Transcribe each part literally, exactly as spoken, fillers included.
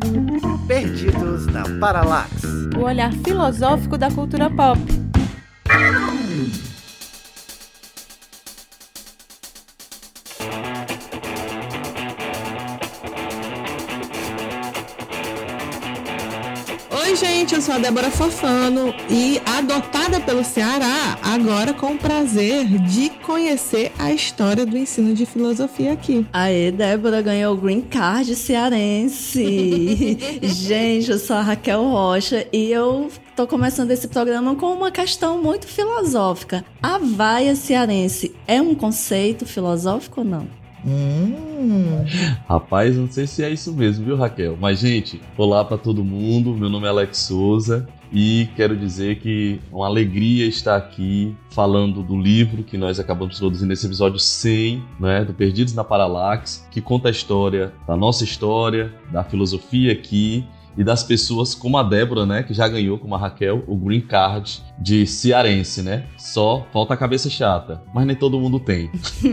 Perdidos na Paralaxe. O olhar filosófico da cultura pop. Oi, gente, eu sou a Débora Fofano e adotada pelo Ceará, agora com o prazer de conhecer a história do ensino de filosofia aqui. Aê, Débora ganhou o Green Card cearense. Gente, eu sou a Raquel Rocha e eu tô começando esse programa com uma questão muito filosófica. A vaia cearense é um conceito filosófico ou não? Hum. Rapaz, não sei se é isso mesmo, viu, Raquel? Mas, gente, olá pra todo mundo. Meu nome é Alex Souza e quero dizer que é uma alegria estar aqui falando do livro que nós acabamos produzindo nesse episódio cem, né, do Perdidos na Paralaxe, que conta a história da nossa história, da filosofia aqui e das pessoas como a Débora, né, que já ganhou, como a Raquel, o Green Card de cearense, né? Só falta a cabeça chata, mas nem todo mundo tem.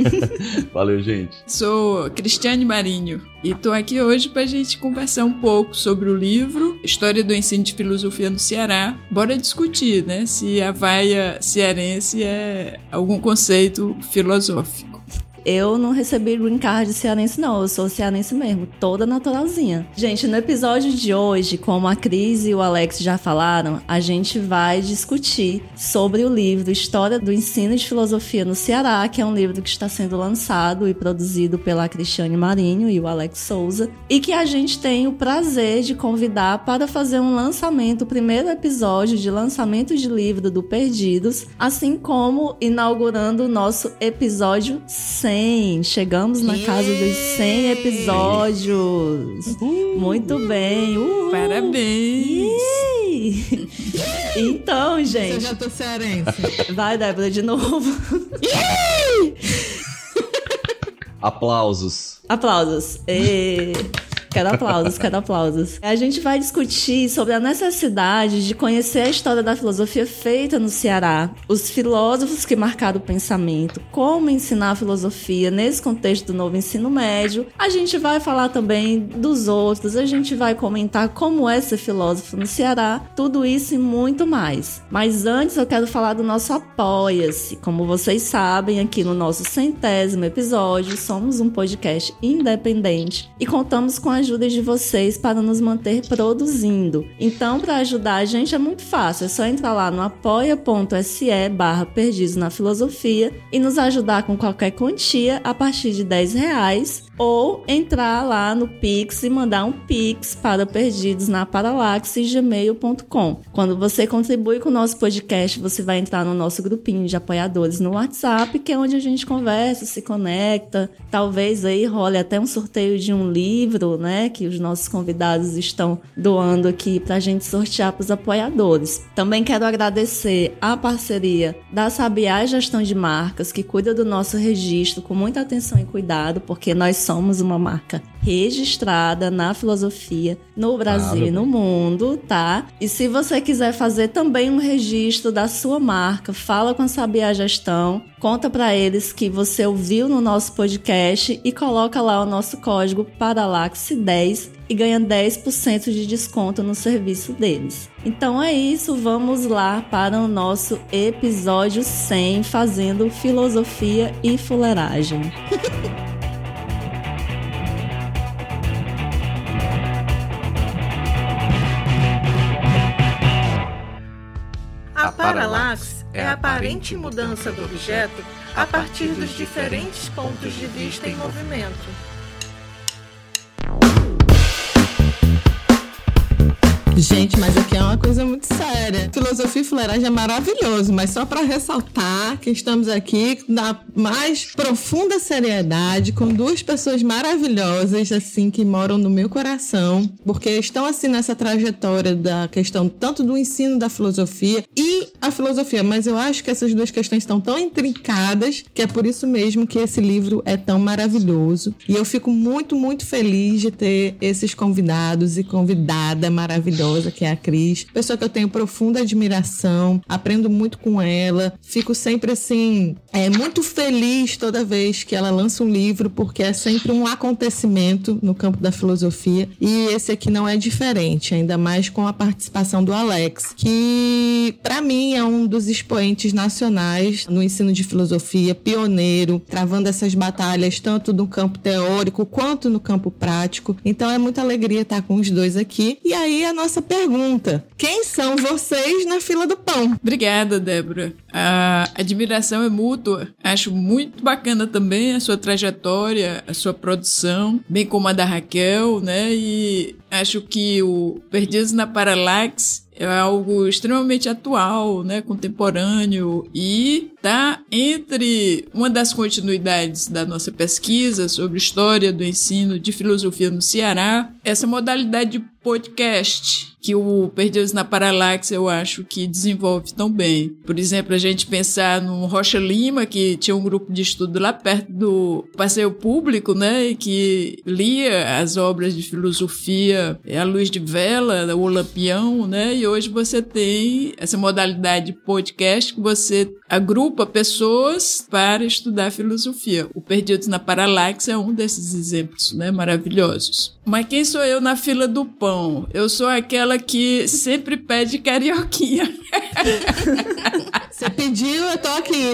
Valeu, gente. Sou Cristiane Marinho e tô aqui hoje pra gente conversar um pouco sobre o livro História do Ensino de Filosofia no Ceará. Bora discutir, né, se a vaia cearense é algum conceito filosófico. Eu não recebi green card cearense não, eu sou cearense mesmo, toda naturalzinha. Gente, no episódio de hoje, como a Cris e o Alex já falaram, a gente vai discutir sobre o livro História do Ensino de Filosofia no Ceará, que é um livro que está sendo lançado e produzido pela Cristiane Marinho e o Alex Souza, e que a gente tem o prazer de convidar para fazer um lançamento, o primeiro episódio de lançamento de livro do Perdidos, assim como inaugurando o nosso episódio cem. Chegamos na casa dos cem episódios. Uh, Muito bem. Uh, Parabéns. Yeah. Então, gente... Eu já tô cearense. Vai, Débora, de novo. Aplausos. Aplausos. E... Quero aplausos, quero aplausos. A gente vai discutir sobre a necessidade de conhecer a história da filosofia feita no Ceará, os filósofos que marcaram o pensamento, como ensinar a filosofia nesse contexto do novo ensino médio. A gente vai falar também dos outros, a gente vai comentar como é ser filósofo no Ceará, tudo isso e muito mais. Mas antes eu quero falar do nosso Apoia-se. Como vocês sabem, aqui no nosso centésimo episódio, somos um podcast independente e contamos com a ajuda de vocês para nos manter produzindo. Então, para ajudar a gente é muito fácil, é só entrar lá no apoia.se barra Perdidos na Filosofia e nos ajudar com qualquer quantia a partir de dez reais, ou entrar lá no Pix e mandar um Pix para perdidos na paralaxe gmail ponto com. Quando você contribui com o nosso podcast, você vai entrar no nosso grupinho de apoiadores no WhatsApp, que é onde a gente conversa, se conecta, talvez aí role até um sorteio de um livro, né, que os nossos convidados estão doando aqui para a gente sortear para os apoiadores. Também quero agradecer a parceria da Sabiá Gestão de Marcas, que cuida do nosso registro com muita atenção e cuidado, porque nós somos uma marca registrada na filosofia no Brasil e no mundo, tá? E se você quiser fazer também um registro da sua marca, fala com a Sabiá Gestão, conta para eles que você ouviu no nosso podcast e coloca lá o nosso código Paralaxe dez e ganha dez por cento de desconto no serviço deles. Então é isso, vamos lá para o nosso episódio cem, fazendo filosofia e fuleiragem. A paralaxe é a aparente mudança do objeto a partir dos diferentes pontos de vista em movimento. Gente, mas aqui é uma coisa muito séria. Filosofia e fuleiragem é maravilhoso, mas só para ressaltar que estamos aqui na mais profunda seriedade, com duas pessoas maravilhosas, assim, que moram no meu coração, porque estão, assim, nessa trajetória da questão tanto do ensino da filosofia e a filosofia, mas eu acho que essas duas questões estão tão intrincadas que é por isso mesmo que esse livro é tão maravilhoso. E eu fico muito, muito feliz de ter esses convidados e convidada maravilhosa maravilhosa, que é a Cris. Pessoa que eu tenho profunda admiração, aprendo muito com ela, fico sempre assim, é, muito feliz toda vez que ela lança um livro, porque é sempre um acontecimento no campo da filosofia, e esse aqui não é diferente, ainda mais com a participação do Alex, que para mim é um dos expoentes nacionais no ensino de filosofia, pioneiro, travando essas batalhas tanto no campo teórico quanto no campo prático. Então é muita alegria estar com os dois aqui. E aí a nossa pergunta: quem são vocês na fila do pão? Obrigada, Débora. A admiração é mútua. Acho muito bacana também a sua trajetória, a sua produção, bem como a da Raquel, né? E acho que o Perdidos na Paralaxe é algo extremamente atual, né, contemporâneo, e está entre uma das continuidades da nossa pesquisa sobre história do ensino de filosofia no Ceará, essa modalidade de podcast que o Perdidos na Paralaxe eu acho que desenvolve tão bem. Por exemplo, a gente pensar no Rocha Lima, que tinha um grupo de estudo lá perto do Passeio Público, né, e que lia as obras de filosofia à luz de vela, o Lampião, né, e hoje você tem essa modalidade de podcast que você agrupa pessoas para estudar filosofia. O Perdidos na Paralaxe é um desses exemplos, né, maravilhosos. Mas quem sou eu na fila do pão? Eu sou aquela que sempre pede carioquinha. Você pediu, eu tô aqui.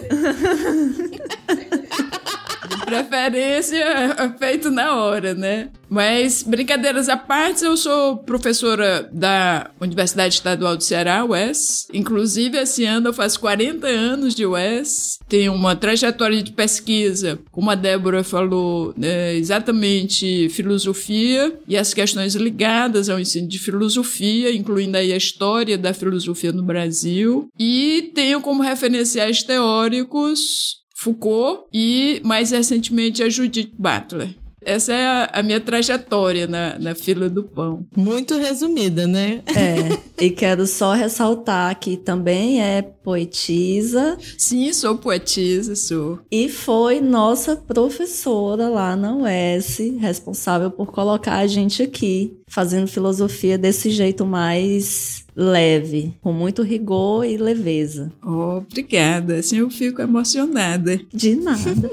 De preferência, feito na hora, né? Mas, brincadeiras à parte, eu sou professora da Universidade Estadual do Ceará, U E S. Inclusive, esse ano eu faço quarenta anos de U E S. Tenho uma trajetória de pesquisa, como a Débora falou, né, exatamente filosofia e as questões ligadas ao ensino de filosofia, incluindo aí a história da filosofia no Brasil. E tenho como referenciais teóricos Foucault e, mais recentemente, a Judith Butler. Essa é a, a minha trajetória na, na fila do pão. Muito resumida, né? É, e quero só ressaltar que também é poetisa. Sim, sou poetisa, sou. E foi nossa professora lá na U E S, responsável por colocar a gente aqui, fazendo filosofia desse jeito mais leve, com muito rigor e leveza. Oh, obrigada, assim eu fico emocionada. De nada.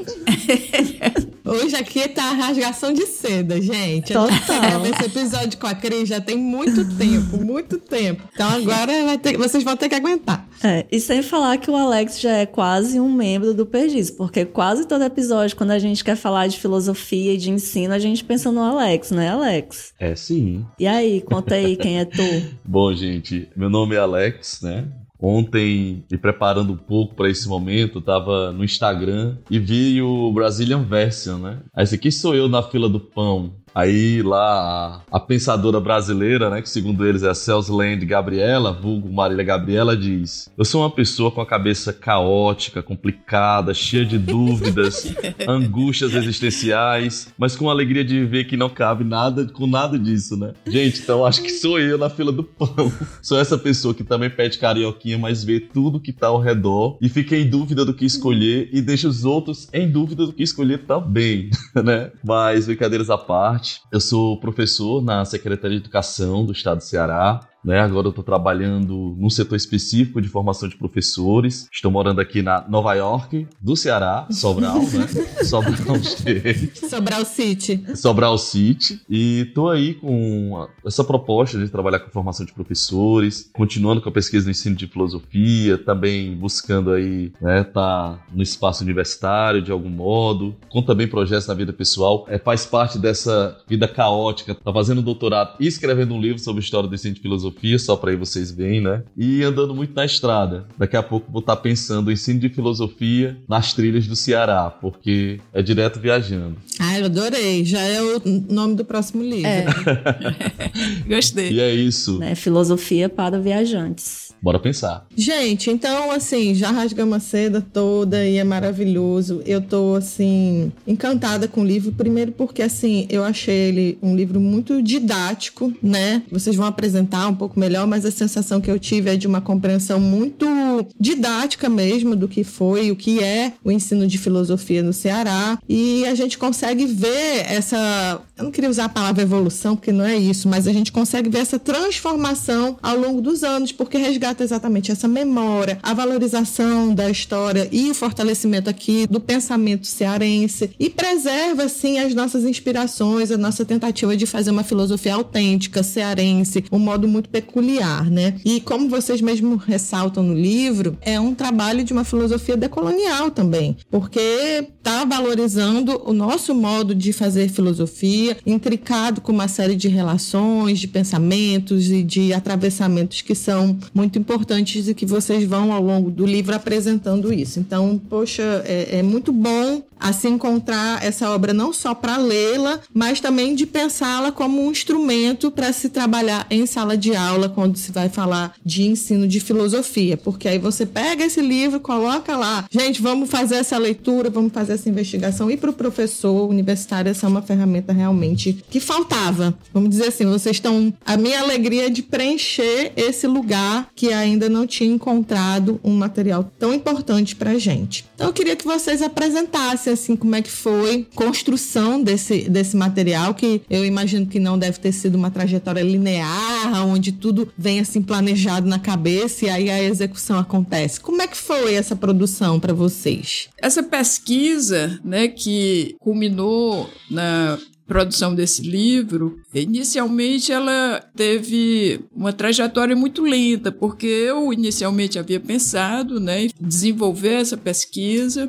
Hoje aqui tá a rasgação de seda, gente. Total. Esse episódio com a Cris já tem muito tempo, muito tempo. Então agora vai ter, vocês vão ter que aguentar. É, e sem falar que o Alex já é quase um membro do Perdiz, porque quase todo episódio, quando a gente quer falar de filosofia e de ensino, a gente pensa no Alex, né, Alex? É, sim. E aí, conta aí quem é tu. Bom, gente, meu nome é Alex, né? Ontem, me preparando um pouco para esse momento, tava no Instagram e vi o Brazilian Version, né? Aí esse aqui sou eu na fila do pão. Aí lá a, a pensadora brasileira, né, que segundo eles é a Celsland Gabriela, vulgo Marília Gabriela, diz: eu sou uma pessoa com a cabeça caótica, complicada, cheia de dúvidas, angústias existenciais, mas com a alegria de ver que não cabe nada com nada disso, né? Gente, então acho que sou eu na fila do pão. Sou essa pessoa que também pede carioquinha, mas vê tudo que tá ao redor e fica em dúvida do que escolher e deixa os outros em dúvida do que escolher também, né? Mas brincadeiras à parte, eu sou professor na Secretaria de Educação do Estado do Ceará. Né? Agora eu estou trabalhando num setor específico de formação de professores. Estou morando aqui na Nova York, do Ceará, Sobral, né? Sobral State. Sobral City. Sobral City. E estou aí com essa proposta de trabalhar com formação de professores, continuando com a pesquisa no ensino de filosofia, também buscando aí, né, tá no espaço universitário de algum modo, com também projetos na vida pessoal. É, faz parte dessa vida caótica. Tá fazendo doutorado e escrevendo um livro sobre história do ensino de filosofia, só para aí vocês verem, né? E andando muito na estrada. Daqui a pouco vou estar pensando em ensino de filosofia nas trilhas do Ceará, porque é direto viajando. Ah, eu adorei. Já é o nome do próximo livro. É. Gostei. E é isso. Né? Filosofia para viajantes. Bora pensar. Gente, então, assim, já rasgamos a seda toda e é maravilhoso. Eu tô, assim, encantada com o livro. Primeiro porque, assim, eu achei ele um livro muito didático, né? Vocês vão apresentar um pouco melhor, mas a sensação que eu tive é de uma compreensão muito muito didática mesmo do que foi, o que é o ensino de filosofia no Ceará, e a gente consegue ver essa, eu não queria usar a palavra evolução, porque não é isso, mas a gente consegue ver essa transformação ao longo dos anos, porque resgata exatamente essa memória, a valorização da história e o fortalecimento aqui do pensamento cearense, e preserva, assim, as nossas inspirações, a nossa tentativa de fazer uma filosofia autêntica, cearense, um modo muito peculiar, né? E como vocês mesmo ressaltam no livro, é um trabalho de uma filosofia decolonial também, porque está valorizando o nosso modo de fazer filosofia, intricado com uma série de relações, de pensamentos e de atravessamentos que são muito importantes e que vocês vão ao longo do livro apresentando isso. Então, poxa, é, é muito bom assim encontrar essa obra não só para lê-la, mas também de pensá-la como um instrumento para se trabalhar em sala de aula quando se vai falar de ensino de filosofia, porque aí você pega esse livro, coloca lá, gente, vamos fazer essa leitura, vamos fazer essa investigação, e para o professor universitário essa é uma ferramenta realmente que faltava. Vamos dizer assim, vocês estão... A minha alegria é de preencher esse lugar que ainda não tinha encontrado um material tão importante para a gente. Então eu queria que vocês apresentassem assim como é que foi a construção desse, desse material, que eu imagino que não deve ter sido uma trajetória linear, onde tudo vem assim planejado na cabeça e aí a execução acontece. Como é que foi essa produção para vocês? Essa pesquisa, né, que culminou na produção desse livro, inicialmente ela teve uma trajetória muito lenta, porque eu inicialmente havia pensado, né, em desenvolver essa pesquisa,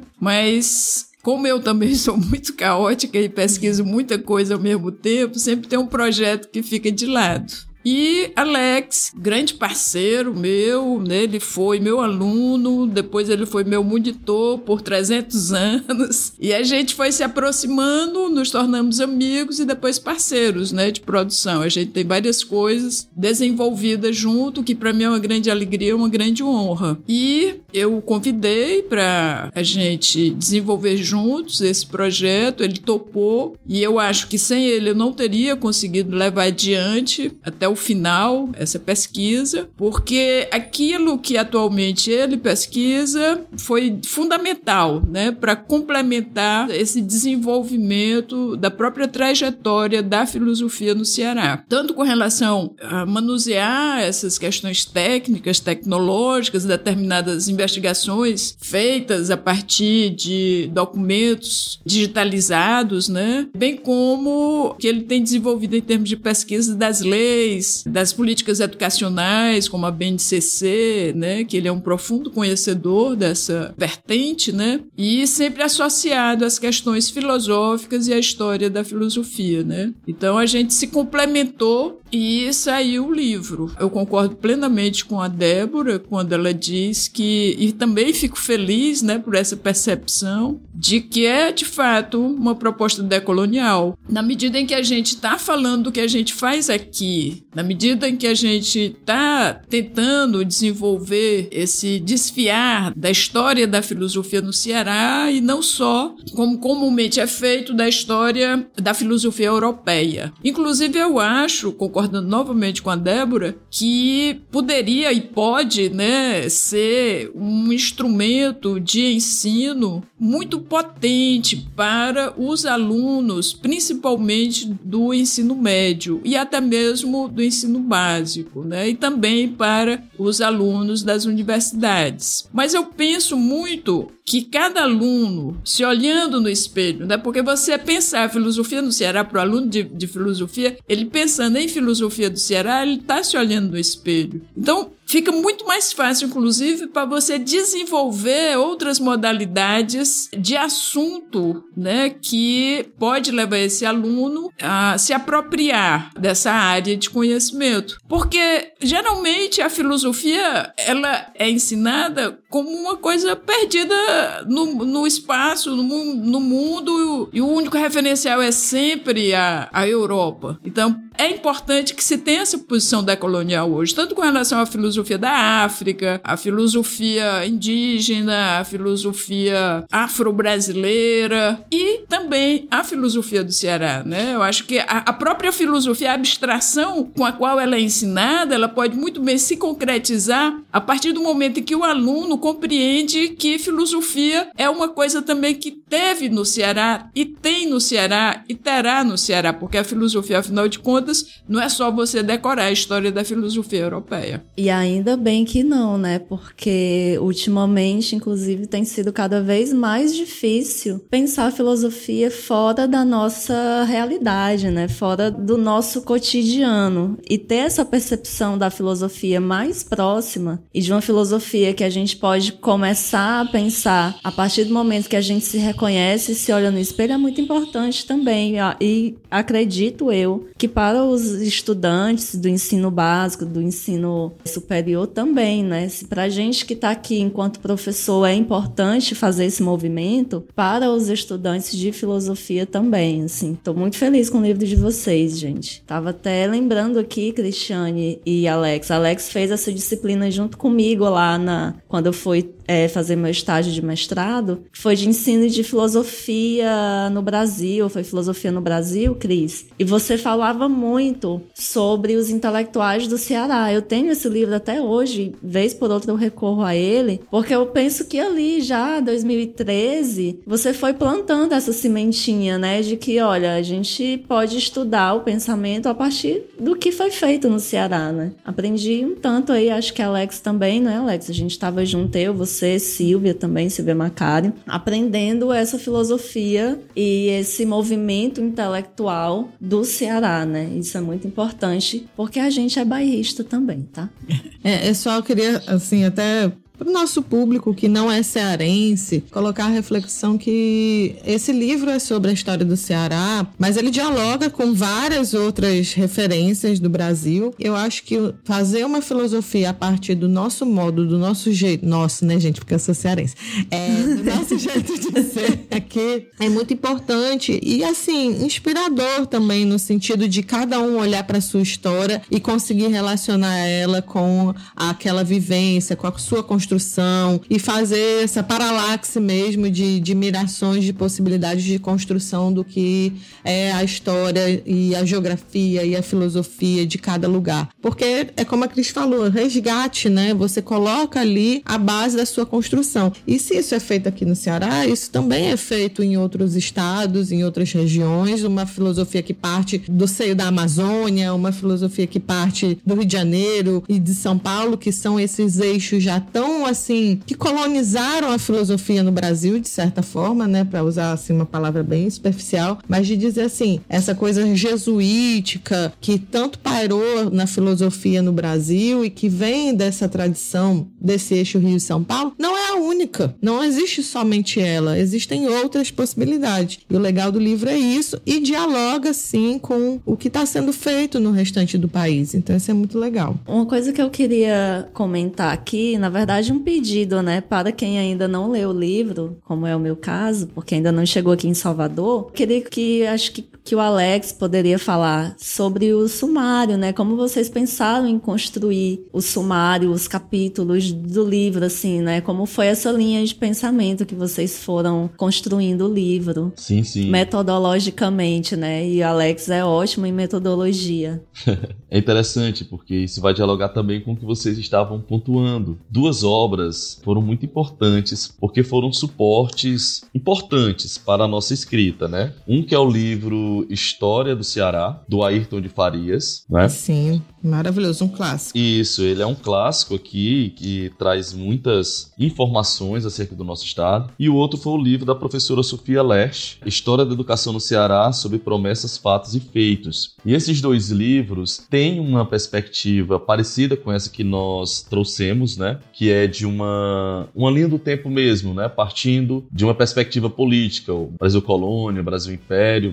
mas como eu também sou muito caótica e pesquiso muita coisa ao mesmo tempo, sempre tem um projeto que fica de lado. E Alex, grande parceiro meu, né, ele foi meu aluno, depois ele foi meu monitor por trezentos anos, e a gente foi se aproximando, nos tornamos amigos e depois parceiros, né, de produção. A gente tem várias coisas desenvolvidas junto, que para mim é uma grande alegria, uma grande honra. E eu o convidei para a gente desenvolver juntos esse projeto, ele topou, e eu acho que sem ele eu não teria conseguido levar adiante até o final essa pesquisa, porque aquilo que atualmente ele pesquisa foi fundamental, né, para complementar esse desenvolvimento da própria trajetória da filosofia no Ceará, tanto com relação a manusear essas questões técnicas, tecnológicas, determinadas investigações feitas a partir de documentos digitalizados, né, bem como que ele tem desenvolvido em termos de pesquisa das leis, das políticas educacionais, como a B N C C, né, que ele é um profundo conhecedor dessa vertente, né, e sempre associado às questões filosóficas e à história da filosofia, né. Então a gente se complementou e saiu o livro. Eu concordo plenamente com a Débora quando ela diz que, e também fico feliz, né, por essa percepção de que é de fato uma proposta decolonial. Na medida em que a gente está falando do que a gente faz aqui, na medida em que a gente está tentando desenvolver esse desfiar da história da filosofia no Ceará, e não só, como comumente é feito, da história da filosofia europeia. Inclusive eu acho, concordando novamente com a Débora, que poderia e pode, né, ser um instrumento de ensino muito potente para os alunos, principalmente do ensino médio e até mesmo do ensino básico, né? E também para os alunos das universidades. Mas eu penso muito que cada aluno, se olhando no espelho, né? Porque você pensar a filosofia no Ceará para o aluno de, de filosofia, ele pensando em filosofia do Ceará, ele está se olhando no espelho. Então, fica muito mais fácil, inclusive, para você desenvolver outras modalidades de assunto, né, que pode levar esse aluno a se apropriar dessa área de conhecimento. Porque, geralmente, a filosofia ela é ensinada como uma coisa perdida no, no espaço, no, no mundo, e o único referencial é sempre a, a Europa. Então, é importante que se tenha essa posição decolonial hoje, tanto com relação à filosofia da África, a filosofia indígena, a filosofia afro-brasileira e também a filosofia do Ceará, né? Eu acho que a, a própria filosofia, a abstração com a qual ela é ensinada, ela pode muito bem se concretizar a partir do momento em que o aluno compreende que filosofia é uma coisa também que teve no Ceará e tem no Ceará e terá no Ceará, porque a filosofia, afinal de contas, não é só você decorar a história da filosofia europeia. E ainda bem que não, né? Porque ultimamente, inclusive, tem sido cada vez mais difícil pensar a filosofia fora da nossa realidade, né? Fora do nosso cotidiano. E ter essa percepção da filosofia mais próxima e de uma filosofia que a gente pode começar a pensar a partir do momento que a gente se reconhece e se olha no espelho é muito importante também. E acredito eu que para os estudantes do ensino básico, do ensino superior também, né? Se pra gente que está aqui enquanto professor é importante fazer esse movimento, para os estudantes de filosofia também, assim. Tô muito feliz com o livro de vocês, gente. Tava até lembrando aqui, Cristiane e Alex. Alex fez essa disciplina junto comigo lá na, quando eu fui é, fazer meu estágio de mestrado, que foi de ensino de filosofia no Brasil, foi filosofia no Brasil, Cris. E você falava muito sobre os intelectuais do Ceará. Eu tenho esse livro até hoje, vez por outra eu recorro a ele, porque eu penso que ali já, dois mil e treze, você foi plantando essa sementinha, né, de que, olha, a gente pode estudar o pensamento a partir do que foi feito no Ceará, né. Aprendi um tanto aí, acho que a Alex também, né, Alex? A gente estava junto, eu, você, Silvia também, Silvia Macário, aprendendo essa filosofia e esse movimento intelectual do Ceará, né. Isso é muito importante, porque a gente é bairrista também, tá? É, eu só queria, assim, até para o nosso público que não é cearense, colocar a reflexão que esse livro é sobre a história do Ceará, mas ele dialoga com várias outras referências do Brasil. Eu acho que fazer uma filosofia a partir do nosso modo, do nosso jeito, nosso, né, gente, porque eu sou cearense, é, do nosso jeito de ser aqui, é muito importante e, assim, inspirador também, no sentido de cada um olhar para a sua história e conseguir relacionar ela com aquela vivência, com a sua construção e fazer essa paralaxe mesmo de, de mirações, de possibilidades de construção do que é a história e a geografia e a filosofia de cada lugar. Porque é como a Cris falou, resgate, né? Você coloca ali a base da sua construção. E se isso é feito aqui no Ceará, isso também é feito em outros estados, em outras regiões, uma filosofia que parte do seio da Amazônia, uma filosofia que parte do Rio de Janeiro e de São Paulo, que são esses eixos já tão assim, que colonizaram a filosofia no Brasil, de certa forma, né, para usar assim uma palavra bem superficial, mas de dizer assim, essa coisa jesuítica que tanto pairou na filosofia no Brasil e que vem dessa tradição desse eixo Rio e São Paulo, não é a única, não existe somente ela, existem outras possibilidades. E o legal do livro é isso, e dialoga sim com o que está sendo feito no restante do país, então isso é muito legal. Uma coisa que eu queria comentar aqui, na verdade um pedido, né, para quem ainda não leu o livro, como é o meu caso, porque ainda não chegou aqui em Salvador, queria que, acho que, que o Alex poderia falar sobre o sumário, né, como vocês pensaram em construir o sumário, os capítulos do livro, assim, né, como foi essa linha de pensamento que vocês foram construindo o livro. Sim, sim. Metodologicamente, né, e o Alex é ótimo em metodologia. É interessante, porque isso vai dialogar também com o que vocês estavam pontuando. Duas obras foram muito importantes, porque foram suportes importantes para a nossa escrita, né? Um que é o livro História do Ceará, do Ayrton de Farias, né? Sim, maravilhoso, um clássico. Isso, ele é um clássico aqui, que traz muitas informações acerca do nosso estado. E o outro foi o livro da professora Sofia Lerch, História da Educação no Ceará, sob promessas, fatos e feitos. E esses dois livros têm uma perspectiva parecida com essa que nós trouxemos, né? Que é de uma, uma linha do tempo mesmo, né? Partindo de uma perspectiva política, o Brasil colônia, o Brasil império, o Brasil república.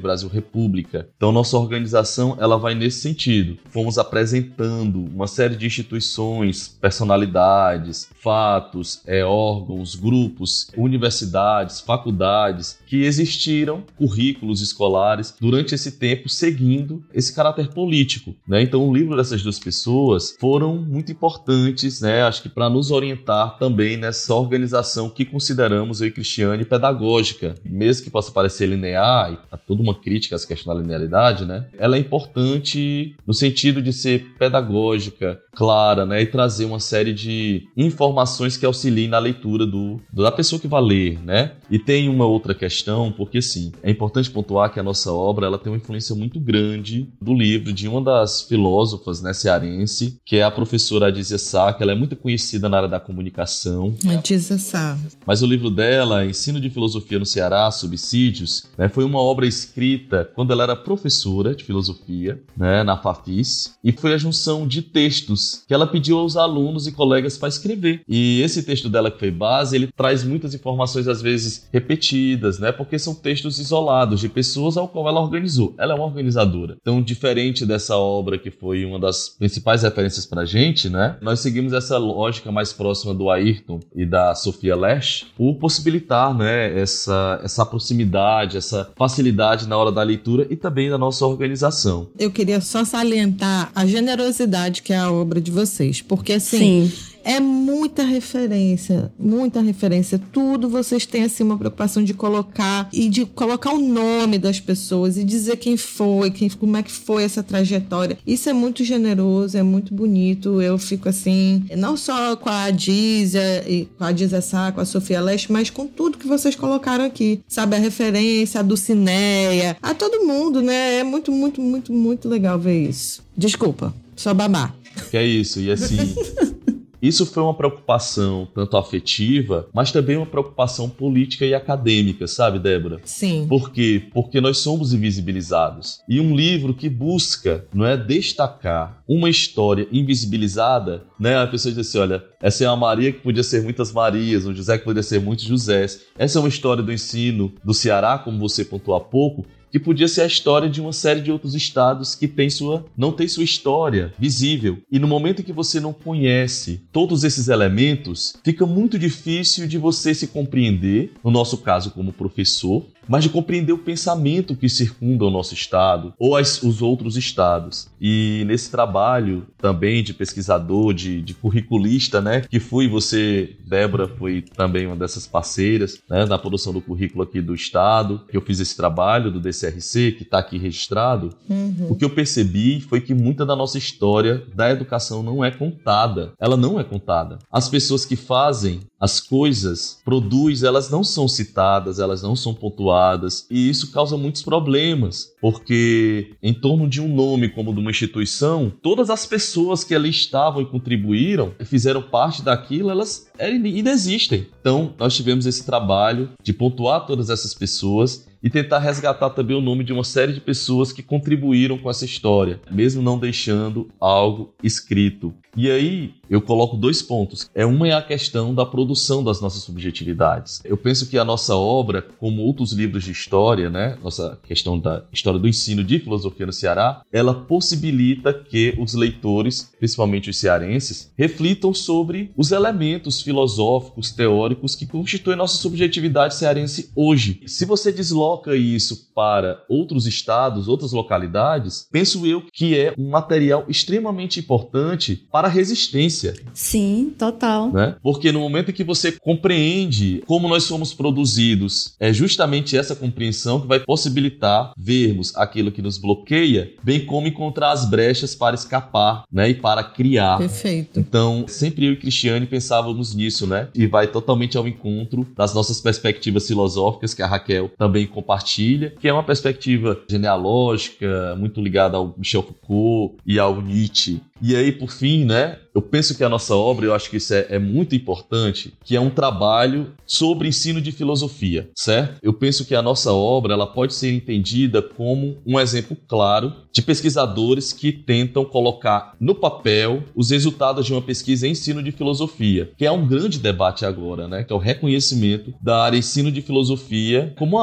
pública. Então, nossa organização ela vai nesse sentido. Fomos apresentando uma série de instituições, personalidades, fatos, é, órgãos, grupos, universidades, faculdades que existiram, currículos escolares durante esse tempo seguindo esse caráter político, né? Então, o livro dessas duas pessoas foram muito importantes, né? Acho que para nos orientar também nessa organização que consideramos, eu e Cristiane, pedagógica. Mesmo que possa parecer linear, e há toda uma crítica a essa questão da linearidade, né? Ela é importante no sentido de ser pedagógica, clara, né? E trazer uma série de informações que auxiliem na leitura do, da pessoa que vai ler, né? E tem uma outra questão, porque sim, é importante pontuar que a nossa obra ela tem uma influência muito grande do livro de uma das filósofas, né, cearense, que é a professora Adísia Sá, que ela é muito conhecida na área da comunicação. Adísia Sá. Mas o livro dela, Ensino de Filosofia no Ceará, Subsídios, né, foi uma obra escrita quando ela era professora de filosofia, né, na Fafis, e foi a junção de textos que ela pediu aos alunos e colegas para escrever. E esse texto dela que foi base, ele traz muitas informações às vezes repetidas, né, porque são textos isolados de pessoas ao qual ela organizou. Ela é uma organizadora. Então, diferente dessa obra que foi uma das principais referências pra gente, né, nós seguimos essa lógica mais próxima do Ayrton e da Sofia Lesch por possibilitar, né, essa, essa proximidade, essa facilidade na hora da leitura e também da nossa organização. Eu queria só salientar a generosidade que é a obra de vocês, porque assim... Sim. É muita referência, muita referência. Tudo vocês têm assim uma preocupação de colocar e de colocar o nome das pessoas e dizer quem foi, quem, como é que foi essa trajetória. Isso é muito generoso, é muito bonito. Eu fico assim, não só com a Adísia, com a Adísia Sá, com a Sofia Lesch, mas com tudo que vocês colocaram aqui. Sabe, a referência, a Dulcineia, a todo mundo, né? É muito, muito, muito, muito legal ver isso. Desculpa, só babá. Que é isso, e assim... Isso foi uma preocupação tanto afetiva, mas também uma preocupação política e acadêmica, sabe, Débora? Sim. Por quê? Porque nós somos invisibilizados. E um livro que busca, não é, destacar uma história invisibilizada, né? A pessoa diz assim, olha, essa é uma Maria que podia ser muitas Marias, um José que podia ser muitos Josés. Essa é uma história do ensino do Ceará, como você pontuou há pouco, que podia ser a história de uma série de outros estados que tem sua, não tem sua história visível. E no momento em que você não conhece todos esses elementos, fica muito difícil de você se compreender, no nosso caso como professor, mas de compreender o pensamento que circunda o nosso estado ou as, os outros estados. E nesse trabalho também de pesquisador, de, de curriculista, né, que fui, você, Débora, foi também uma dessas parceiras, né, na produção do currículo aqui do estado, que eu fiz esse trabalho do D C R C, que está aqui registrado. Uhum. O que eu percebi foi que muita da nossa história da educação não é contada. Ela não é contada. As pessoas que fazem as coisas, produzem, elas não são citadas, elas não são pontuadas, e isso causa muitos problemas, porque em torno de um nome como de uma instituição, todas as pessoas que ali estavam e contribuíram, fizeram parte daquilo, elas inexistem. Então, nós tivemos esse trabalho de pontuar todas essas pessoas e tentar resgatar também o nome de uma série de pessoas que contribuíram com essa história, mesmo não deixando algo escrito. E aí, eu coloco dois pontos. É uma é a questão da produção das nossas subjetividades. Eu penso que a nossa obra, como outros livros de história, né, nossa questão da história do ensino de filosofia no Ceará, ela possibilita que os leitores, principalmente os cearenses, reflitam sobre os elementos filosóficos, teóricos que constituem nossa subjetividade cearense hoje. Se você desloca isso para outros estados, outras localidades, penso eu que é um material extremamente importante para a resistência. Sim, total. Né? Porque no momento em que você compreende como nós somos produzidos, é justamente essa compreensão que vai possibilitar vermos aquilo que nos bloqueia, bem como encontrar as brechas para escapar, né? E para criar. Perfeito. Então, sempre eu e Cristiane pensávamos nisso, né? E vai totalmente ao encontro das nossas perspectivas filosóficas, que a Raquel também compartilha, que é uma perspectiva genealógica, muito ligada ao Michel Foucault e ao Nietzsche. E aí, por fim, né, eu penso que a nossa obra, eu acho que isso é, é muito importante, que é um trabalho sobre ensino de filosofia, certo? Eu penso que a nossa obra, ela pode ser entendida como um exemplo claro de pesquisadores que tentam colocar no papel os resultados de uma pesquisa em ensino de filosofia, que é um grande debate agora, né, que é o reconhecimento da área ensino de filosofia como uma área,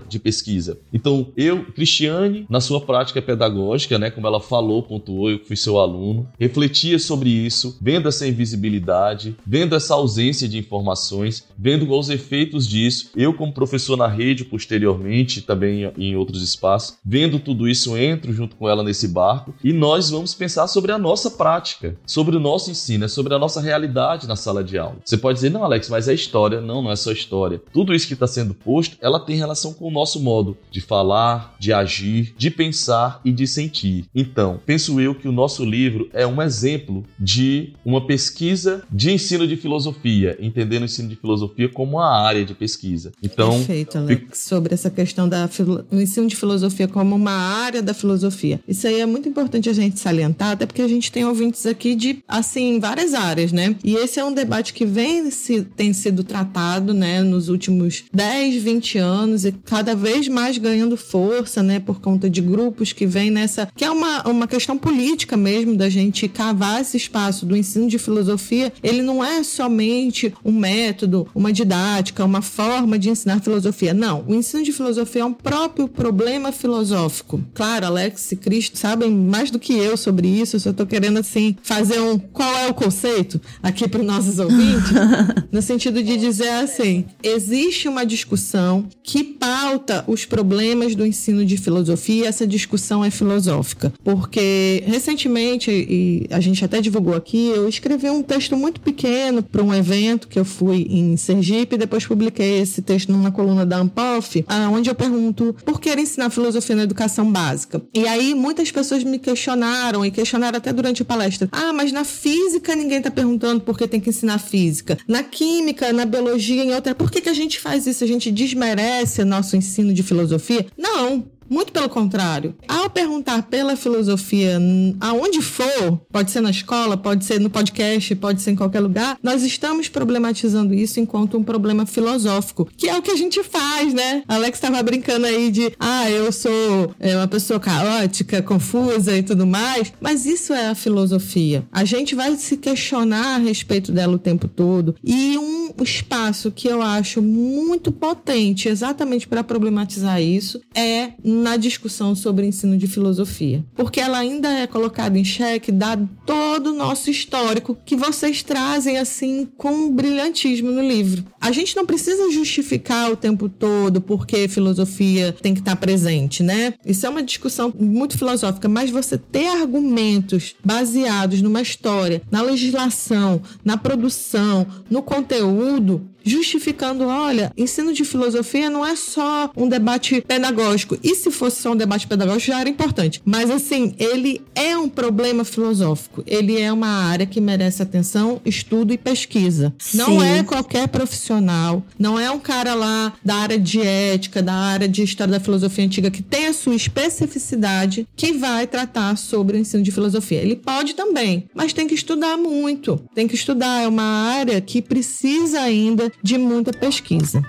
de pesquisa. Então, eu, Cristiane, na sua prática pedagógica, né, como ela falou, pontuou, eu fui seu aluno, refletia sobre isso, vendo essa invisibilidade, vendo essa ausência de informações, vendo os efeitos disso. Eu, como professor na rede, posteriormente, também em outros espaços, vendo tudo isso, entro junto com ela nesse barco e nós vamos pensar sobre a nossa prática, sobre o nosso ensino, sobre a nossa realidade na sala de aula. Você pode dizer, não, Alex, mas é história. Não, não é só história. Tudo isso que está sendo posto, ela tem relação com o nosso modo de falar, de agir, de pensar e de sentir. Então, penso eu que o nosso livro é um exemplo de uma pesquisa de ensino de filosofia, entendendo o ensino de filosofia como uma área de pesquisa. Então, perfeito, Alex, fico... sobre essa questão do filo... ensino de filosofia como uma área da filosofia. Isso aí é muito importante a gente salientar, até porque a gente tem ouvintes aqui de, assim, várias áreas, né? E esse é um debate que vem se, tem sido tratado, né, nos últimos dez, vinte anos e cada vez mais ganhando força, né, por conta de grupos que vêm nessa... que é uma, uma questão política mesmo, da gente cavar esse espaço do ensino de filosofia. Ele não é somente um método, uma didática, uma forma de ensinar filosofia. Não, o ensino de filosofia é um próprio problema filosófico. Claro, Alex e Cristo sabem mais do que eu sobre isso, eu só tô querendo, assim, fazer um... qual é o conceito aqui para os nossos ouvintes? No sentido de dizer assim, existe uma discussão que pauta os problemas do ensino de filosofia, e essa discussão é filosófica. Porque, recentemente, e a gente até divulgou aqui, eu escrevi um texto muito pequeno para um evento que eu fui em Sergipe, e depois publiquei esse texto numa coluna da Ampof, onde eu pergunto por que ensinar filosofia na educação básica. E aí, muitas pessoas me questionaram, e questionaram até durante a palestra. Ah, mas na física ninguém está perguntando por que tem que ensinar física. Na química, na biologia, em outra... Por que que a gente faz isso? A gente desmerece nosso ensino de filosofia? Não. Muito pelo contrário. Ao perguntar pela filosofia aonde for, pode ser na escola, pode ser no podcast, pode ser em qualquer lugar, nós estamos problematizando isso enquanto um problema filosófico, que é o que a gente faz, né? Alex estava brincando aí de, ah, eu sou é, uma pessoa caótica, confusa e tudo mais, mas isso é a filosofia. A gente vai se questionar a respeito dela o tempo todo, e um espaço que eu acho muito potente exatamente para problematizar isso é na discussão sobre ensino de filosofia, porque ela ainda é colocada em xeque, dado todo o nosso histórico que vocês trazem assim com brilhantismo no livro. A gente não precisa justificar o tempo todo porque filosofia tem que estar presente, né? Isso é uma discussão muito filosófica, mas você ter argumentos baseados numa história, na legislação, na produção, no conteúdo, justificando, olha, ensino de filosofia não é só um debate pedagógico. E se fosse só um debate pedagógico, já era importante. Mas, assim, ele é um problema filosófico. Ele é uma área que merece atenção, estudo e pesquisa. Sim. Não é qualquer profissional, não é um cara lá da área de ética, da área de história da filosofia antiga, que tem a sua especificidade, que vai tratar sobre o ensino de filosofia. Ele pode também, mas tem que estudar muito. Tem que estudar. É uma área que precisa ainda de muita pesquisa.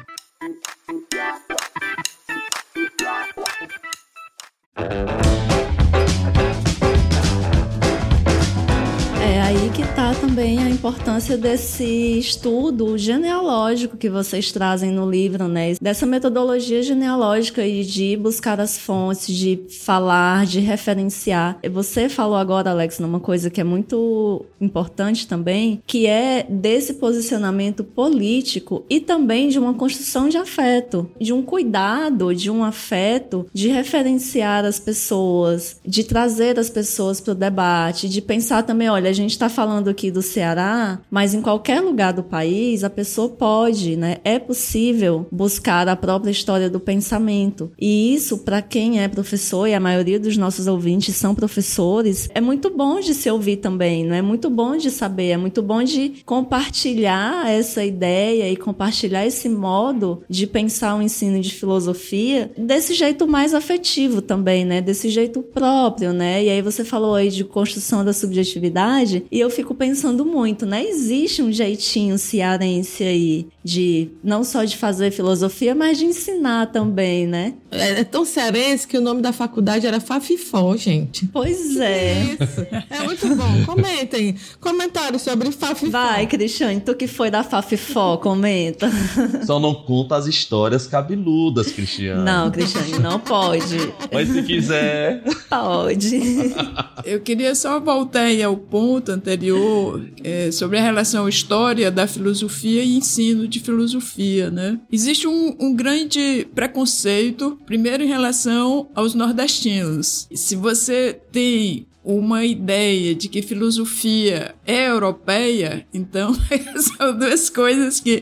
É aí que está também a importância desse estudo genealógico que vocês trazem no livro, né? Dessa metodologia genealógica e de buscar as fontes, de falar, de referenciar. Você falou agora, Alex, numa coisa que é muito importante também, que é desse posicionamento político e também de uma construção de afeto, de um cuidado, de um afeto, de referenciar as pessoas, de trazer as pessoas para o debate, de pensar também, olha, a gente está falando aqui do Ceará, mas em qualquer lugar do país a pessoa pode, né? É possível buscar a própria história do pensamento. E isso, para quem é professor, e a maioria dos nossos ouvintes são professores, é muito bom de se ouvir também, né? É muito bom de saber, é muito bom de compartilhar essa ideia e compartilhar esse modo de pensar o ensino de filosofia desse jeito mais afetivo também, né? Desse jeito próprio, né? E aí você falou aí de construção da subjetividade, e eu fico fico pensando muito, né? Existe um jeitinho cearense aí, de não só de fazer filosofia, mas de ensinar também, né? É, é tão cearense que o nome da faculdade era Fafifó, gente. Pois é. Isso. É muito bom. Comentem. Comentários sobre Fafifó. Vai, Cristiane, tu que foi da Fafifó, comenta. Só não conta as histórias cabeludas, Cristiane. Não, Cristiane, não pode. Mas se quiser... Pode. Eu queria só voltar aí ao ponto anterior é, sobre a relação história da filosofia e ensino de filosofia, né? Existe um, um grande preconceito, primeiro em relação aos nordestinos. Se você tem uma ideia de que filosofia é europeia, então são duas coisas que,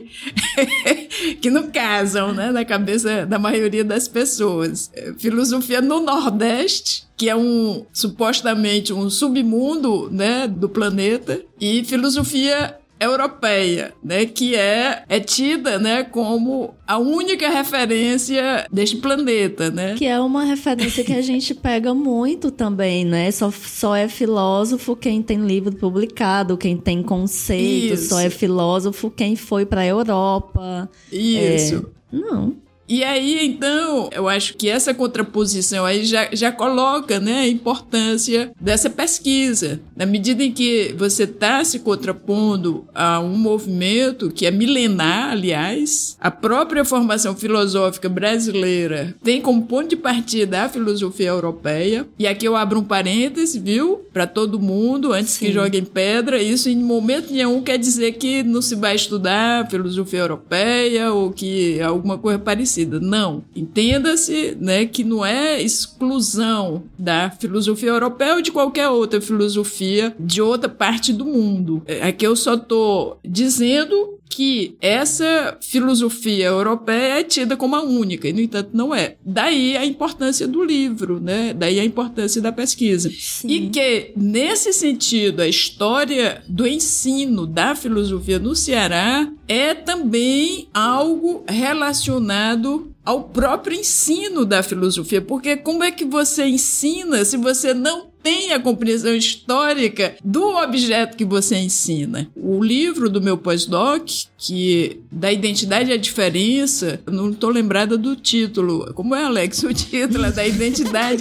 que não casam, né, na cabeça da maioria das pessoas. Filosofia no Nordeste, que é um supostamente um submundo, né, do planeta, e filosofia europeia, né, que é, é tida, né, como a única referência deste planeta, né? Que é uma referência que a gente pega muito também, né? Só, só é filósofo quem tem livro publicado, quem tem conceito, Isso. Só é filósofo quem foi para a Europa. Isso. É... Não. E aí, então, eu acho que essa contraposição aí já, já coloca, né, a importância dessa pesquisa. Na medida em que você está se contrapondo a um movimento que é milenar, aliás, a própria formação filosófica brasileira tem como ponto de partida a filosofia europeia. E aqui eu abro um parêntese, viu, para todo mundo, antes Sim. que joguem pedra. Isso em momento nenhum quer dizer que não se vai estudar filosofia europeia ou que alguma coisa parecida. Não. Entenda-se, né, que não é exclusão da filosofia europeia ou de qualquer outra filosofia de outra parte do mundo. Aqui eu só estou dizendo que essa filosofia europeia é tida como a única, e no entanto não é. Daí a importância do livro, né? Daí a importância da pesquisa. Sim. E que, nesse sentido, a história do ensino da filosofia no Ceará é também algo relacionado ao próprio ensino da filosofia, porque como é que você ensina se você não tem a compreensão histórica do objeto que você ensina? O livro do meu pós-doc, que da identidade e a diferença, não estou lembrada do título. Como é, Alex, o título? É da identidade...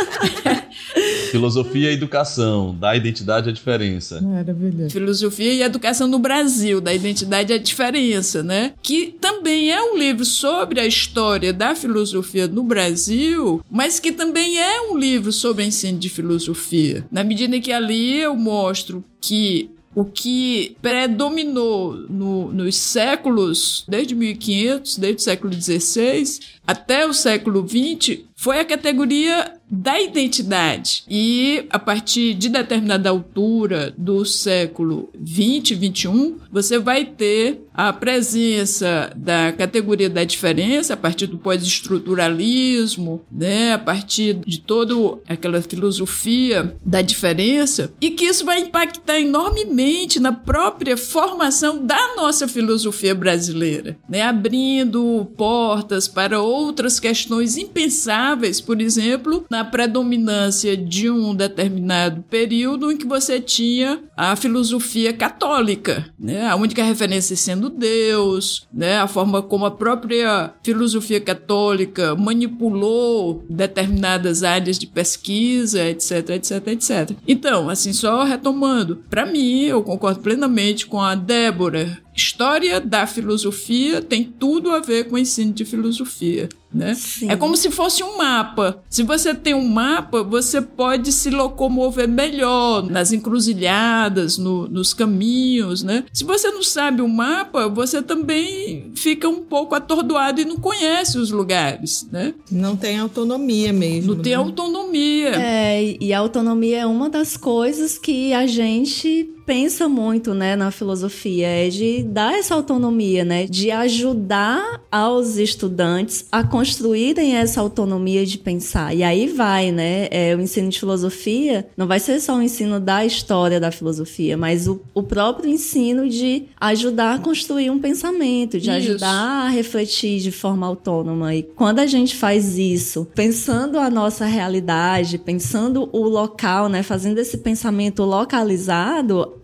Filosofia e Educação, da identidade e a diferença. Maravilha. Filosofia e Educação no Brasil, da identidade e a diferença, né? Que também é um livro sobre a história da filosofia no Brasil, mas que também é um livro sobre o ensino de filosofia. Na medida em que ali eu mostro que o que predominou no, nos séculos, desde mil e quinhentos, desde o século dezesseis até o século vinte, foi a categoria da identidade. E a partir de determinada altura do século vinte, vinte e um, você vai ter a presença da categoria da diferença a partir do pós-estruturalismo, né, a partir de toda aquela filosofia da diferença, e que isso vai impactar enormemente na própria formação da nossa filosofia brasileira, né, abrindo portas para outras questões impensáveis, por exemplo, na predominância de um determinado período em que você tinha a filosofia católica, né, a única referência sendo Deus, né, a forma como a própria filosofia católica manipulou determinadas áreas de pesquisa, etc, etc, etcétera. Então, assim, só retomando, para mim, eu concordo plenamente com a Débora. História da filosofia tem tudo a ver com o ensino de filosofia, né? É como se fosse um mapa. Se você tem um mapa, você pode se locomover melhor nas encruzilhadas, no, nos caminhos, né? Se você não sabe o mapa, você também fica um pouco atordoado e não conhece os lugares, né? Não tem autonomia mesmo. Não tem né? autonomia. É, e a autonomia é uma das coisas que a gente pensa muito, né, na filosofia, é de dar essa autonomia, né, de ajudar aos estudantes a construírem essa autonomia de pensar. E aí vai, né, é, o ensino de filosofia não vai ser só o ensino da história da filosofia, mas o, o próprio ensino de ajudar a construir um pensamento, de isso. ajudar a refletir de forma autônoma. E quando a gente faz isso, pensando a nossa realidade, pensando o local, né, fazendo esse pensamento localizado,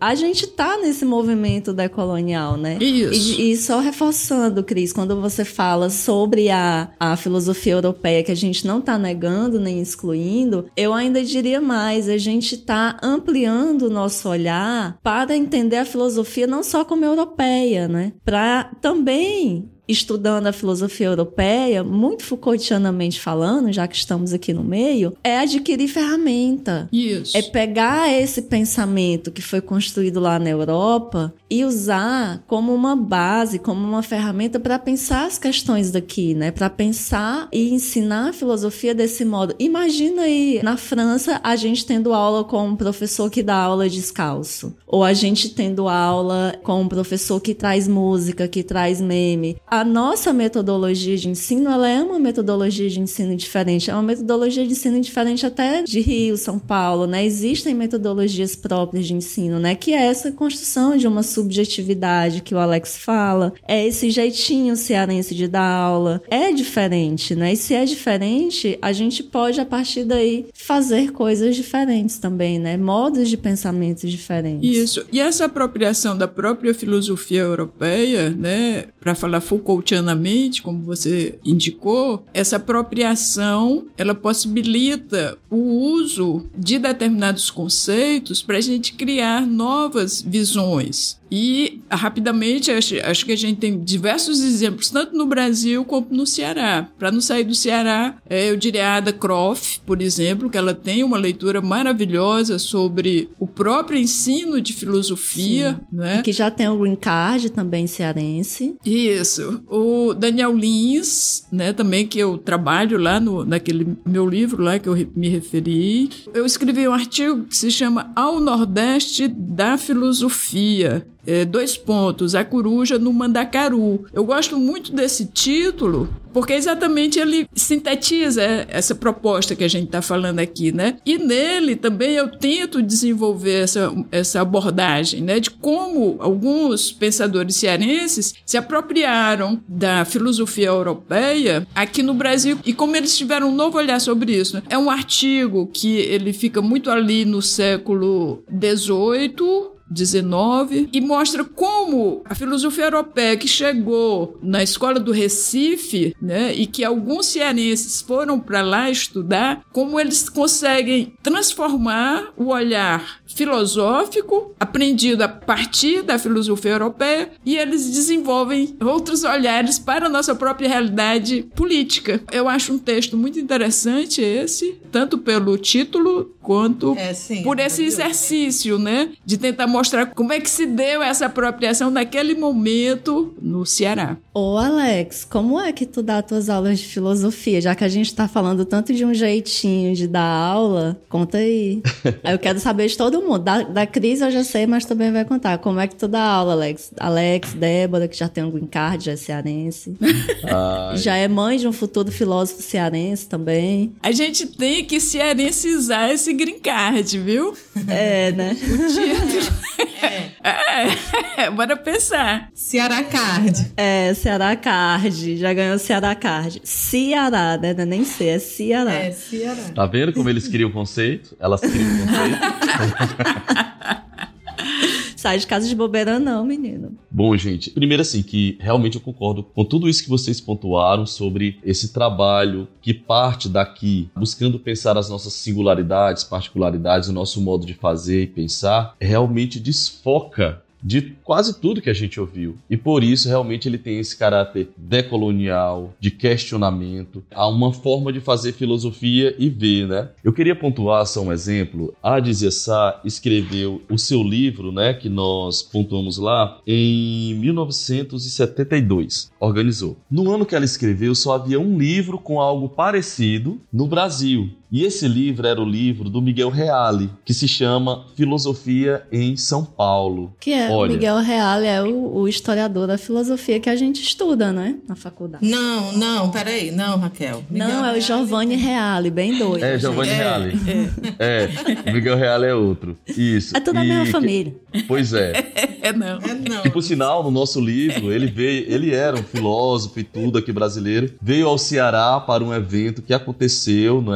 a gente tá nesse movimento decolonial, né? Isso. E, e só reforçando, Cris, quando você fala sobre a, a filosofia europeia, que a gente não tá negando nem excluindo, eu ainda diria mais, a gente tá ampliando o nosso olhar para entender a filosofia não só como europeia, né? Para também, estudando a filosofia europeia, muito Foucaultianamente falando, já que estamos aqui no meio, é adquirir ferramenta. Isso. É pegar esse pensamento que foi construído lá na Europa e usar como uma base, como uma ferramenta para pensar as questões daqui, né? Para pensar e ensinar a filosofia desse modo. Imagina aí, na França, a gente tendo aula com um professor que dá aula descalço. Ou a gente tendo aula com um professor que traz música, que traz meme. A nossa metodologia de ensino, ela é uma metodologia de ensino diferente. É uma metodologia de ensino diferente até de Rio, São Paulo, né? Existem metodologias próprias de ensino, né? Que é essa construção de uma subjetividade que o Alex fala. É esse jeitinho cearense de dar aula. É diferente, né? E se é diferente, a gente pode, a partir daí, fazer coisas diferentes também, né? Modos de pensamento diferentes. Isso. E essa apropriação da própria filosofia europeia, né? Para falar Foucaultianamente, como você indicou, essa apropriação, ela possibilita o uso de determinados conceitos para a gente criar novas visões. E, rapidamente, acho, acho que a gente tem diversos exemplos, tanto no Brasil como no Ceará. Para não sair do Ceará, é, eu diria a Ada Croft, por exemplo, que ela tem uma leitura maravilhosa sobre o próprio ensino de filosofia. Né? Que já tem o Green Card também cearense. Isso. O Daniel Lins, né, também, que eu trabalho lá no, naquele meu livro lá que eu me referi. Eu escrevi um artigo que se chama Ao Nordeste da Filosofia. É, dois pontos, a coruja no Mandacaru. Eu gosto muito desse título porque exatamente ele sintetiza essa proposta que a gente está falando aqui, né? E nele também eu tento desenvolver essa, essa abordagem, né? De como alguns pensadores cearenses se apropriaram da filosofia europeia aqui no Brasil e como eles tiveram um novo olhar sobre isso, né? É um artigo que ele fica muito ali no século dezoito, dezenove, e mostra como a filosofia europeia que chegou na escola do Recife, né, e que alguns cearenses foram para lá estudar, como eles conseguem transformar o olhar filosófico aprendido a partir da filosofia europeia e eles desenvolvem outros olhares para a nossa própria realidade política. Eu acho um texto muito interessante esse, tanto pelo título quanto é, sim, por esse exercício, né, de tentar mostrar como é que se deu essa apropriação naquele momento no Ceará. Ô Alex, como é que tu dá tuas aulas de filosofia? Já que a gente tá falando tanto de um jeitinho de dar aula, conta aí. Eu quero saber de todo mundo. Da, da Cris eu já sei, mas também vai contar. Como é que tu dá aula, Alex? Alex, Débora, que já tem um green card, já é cearense. Ai. Já é mãe de um futuro filósofo cearense também. A gente tem que cearencizar esse green card, viu? É, né? O título. É. É, bora pensar. Ceará Card. É, Ceará Card. Já ganhou Ceará Card. Ceará, né? Não é nem C, é Ceará. É, Ceará. Tá vendo como eles criam o conceito? Elas criam o conceito. Sai de casa de bobeira não, menino. Bom, gente, primeiro assim, que realmente eu concordo com tudo isso que vocês pontuaram sobre esse trabalho que parte daqui, buscando pensar as nossas singularidades, particularidades, o nosso modo de fazer e pensar, realmente desfoca de quase tudo que a gente ouviu. E por isso, realmente, ele tem esse caráter decolonial, de questionamento. Há uma forma de fazer filosofia e ver, né? Eu queria pontuar só um exemplo. A Adizia Sá escreveu o seu livro, né, que nós pontuamos lá, em mil novecentos e setenta e dois. Organizou. No ano que ela escreveu, só havia um livro com algo parecido no Brasil. E esse livro era o livro do Miguel Reale, que se chama Filosofia em São Paulo. Que é, Olha, o Miguel Reale é o, o historiador da filosofia que a gente estuda, né? Na faculdade. Não, não, peraí. Não, Raquel. Miguel não, é o Giovanni Reale, bem doido. É, Giovanni é, Reale. É. é, o Miguel Reale é outro. Isso. É toda a minha família. Pois é. É não. É não. E por sinal, no nosso livro, ele veio, ele era um filósofo e tudo aqui brasileiro, veio ao Ceará para um evento que aconteceu, não é?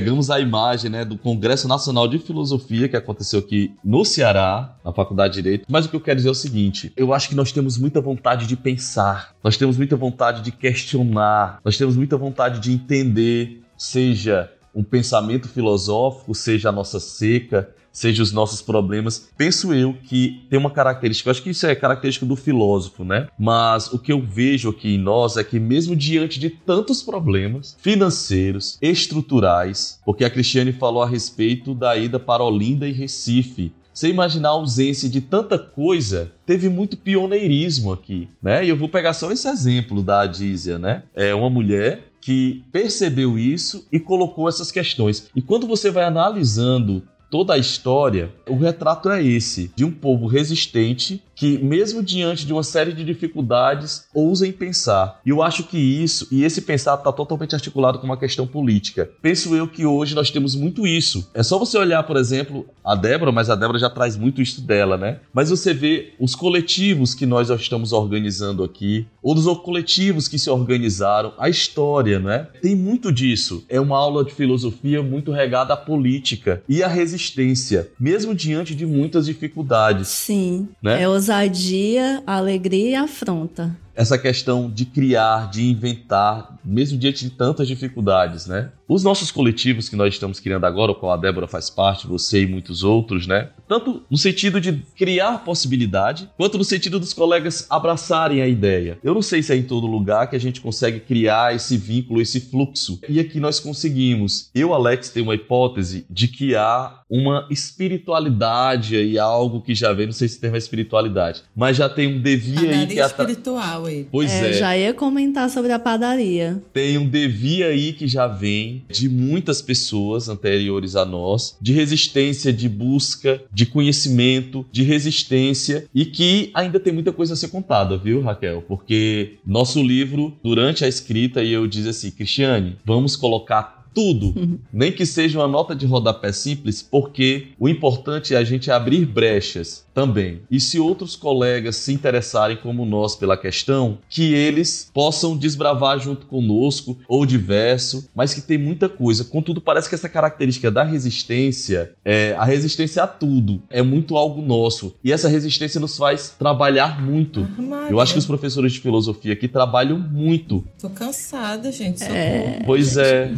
pegamos a imagem, né, do Congresso Nacional de Filosofia que aconteceu aqui no Ceará, na Faculdade de Direito. Mas o que eu quero dizer é o seguinte: eu acho que nós temos muita vontade de pensar, nós temos muita vontade de questionar, nós temos muita vontade de entender, seja um pensamento filosófico, seja a nossa seca, seja os nossos problemas. Penso eu que tem uma característica, eu acho que isso é característica do filósofo, né? Mas o que eu vejo aqui em nós é que mesmo diante de tantos problemas financeiros, estruturais, porque a Cristiane falou a respeito da ida para Olinda e Recife, você imaginar a ausência de tanta coisa, teve muito pioneirismo aqui, né? E eu vou pegar só esse exemplo da Adísia, né? É uma mulher que percebeu isso e colocou essas questões. E quando você vai analisando toda a história, o retrato é esse, de um povo resistente que, mesmo diante de uma série de dificuldades, ousa em pensar. E eu acho que isso, e esse pensar está totalmente articulado com uma questão política. Penso eu que hoje nós temos muito isso. É só você olhar, por exemplo, a Débora, mas a Débora já traz muito isso dela, né? Mas você vê os coletivos que nós estamos organizando aqui, ou dos coletivos que se organizaram, a história, né? Tem muito disso. É uma aula de filosofia muito regada à política e à resistência, mesmo diante de muitas dificuldades. Sim, né? É ousadia, alegria e afronta. Essa questão de criar, de inventar, mesmo diante de tantas dificuldades, né? Os nossos coletivos que nós estamos criando agora, o qual a Débora faz parte, você e muitos outros, né? Tanto no sentido de criar possibilidade, quanto no sentido dos colegas abraçarem a ideia. Eu não sei se é em todo lugar que a gente consegue criar esse vínculo, esse fluxo. E aqui nós conseguimos. Eu, Alex, tenho uma hipótese de que há uma espiritualidade aí, algo que já vem, não sei se tem uma espiritualidade, mas já tem um devia aí que... Atra... espiritual aí. Pois é, é. Já ia comentar sobre a padaria. Tem um devia aí que já vem de muitas pessoas anteriores a nós, de resistência, de busca, de conhecimento, de resistência, e que ainda tem muita coisa a ser contada, viu, Raquel? Porque nosso livro, durante a escrita, e eu disse assim, Cristiane, vamos colocar tudo, uhum. nem que seja uma nota de rodapé simples, porque o importante é a gente abrir brechas também. E se outros colegas se interessarem como nós pela questão, que eles possam desbravar junto conosco, ou diverso, mas que tem muita coisa. Contudo, parece que essa característica da resistência, é, a resistência a tudo, é muito algo nosso. E essa resistência nos faz trabalhar muito. Ah, eu acho que os professores de filosofia aqui trabalham muito. Tô cansada, gente. É... Pois é.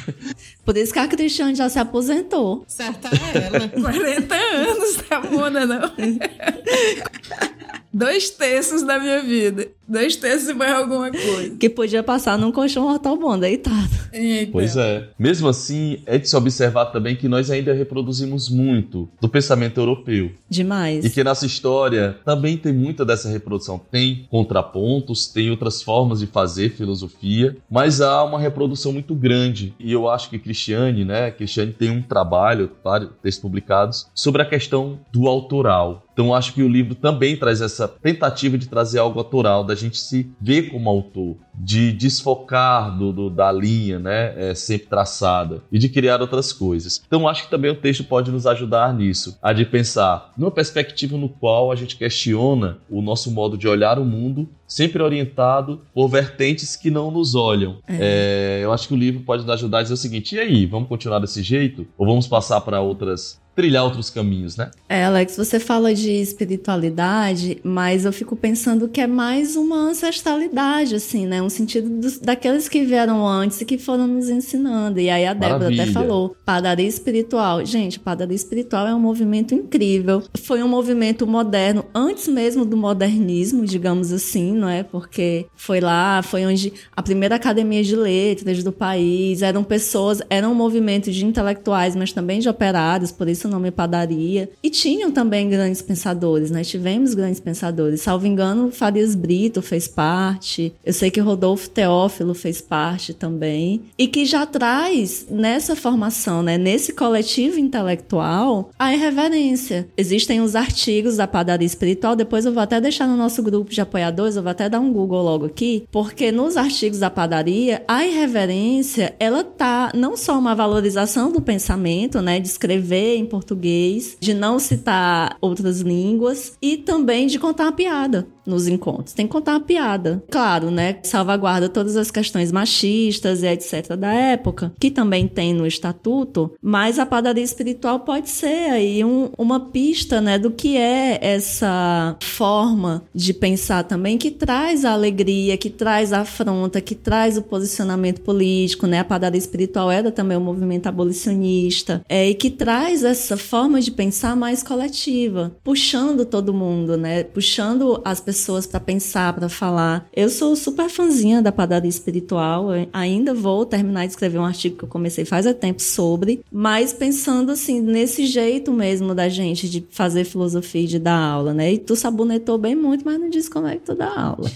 Por isso que a Cristiane já se aposentou. Certa ela. quarenta anos, tá bunda, não? Dois terços da minha vida. Dois terços e mais alguma coisa. Que podia passar num colchão ortobom deitado. Eita. Pois é. Mesmo assim, é de se observar também que nós ainda reproduzimos muito do pensamento europeu. Demais. E que nossa história também tem muita dessa reprodução. Tem contrapontos, tem outras formas de fazer filosofia, mas há uma reprodução muito grande. E eu acho que Cristiane, né? Cristiane tem um trabalho, vários textos publicados, sobre a questão do autoral. Então, acho que o livro também traz essa tentativa de trazer algo autoral, da gente se ver como autor, de desfocar do, do, da linha, né, é, sempre traçada, e de criar outras coisas. Então, acho que também o texto pode nos ajudar nisso, a de pensar numa perspectiva no qual a gente questiona o nosso modo de olhar o mundo, sempre orientado por vertentes que não nos olham. É. É, eu acho que o livro pode nos ajudar a dizer o seguinte, e aí, vamos continuar desse jeito? Ou vamos passar para outras... trilhar outros caminhos, né? É, Alex, você fala de espiritualidade, mas eu fico pensando que é mais uma ancestralidade, assim, né? Um sentido dos, daqueles que vieram antes e que foram nos ensinando. E aí a Débora Maravilha. até falou, padaria espiritual. Gente, padaria espiritual é um movimento incrível. Foi um movimento moderno, antes mesmo do modernismo, digamos assim, não é? Porque foi lá, foi onde a primeira academia de letras do país, eram pessoas, era um movimento de intelectuais, mas também de operários, por isso o nome padaria, e tinham também grandes pensadores, nós tivemos grandes pensadores, salvo engano, Farias Brito fez parte, eu sei que Rodolfo Teófilo fez parte também, e que já traz nessa formação, né, nesse coletivo intelectual, a irreverência. Existem os artigos da padaria espiritual, depois eu vou até deixar no nosso grupo de apoiadores, eu vou até dar um Google logo aqui, porque nos artigos da padaria, a irreverência, ela tá não só uma valorização do pensamento, né, de escrever em português, de não citar outras línguas e também de contar uma piada nos encontros. Tem que contar uma piada. Claro, né? Salvaguarda todas as questões machistas e etcétera da época, que também tem no estatuto, mas a padaria espiritual pode ser aí um, uma pista, né, do que é essa forma de pensar também, que traz a alegria, que traz a afronta, que traz o posicionamento político, né? A padaria espiritual era também um movimento abolicionista, é, e que traz essa forma de pensar mais coletiva, puxando todo mundo, né? Puxando as pessoas pessoas para pensar, para falar. Eu sou super fãzinha da padaria espiritual, eu ainda vou terminar de escrever um artigo que eu comecei faz há tempo sobre, mas pensando assim, nesse jeito mesmo da gente de fazer filosofia e de dar aula, né? E tu sabonetou bem muito, mas não disse como é que tu dá aula.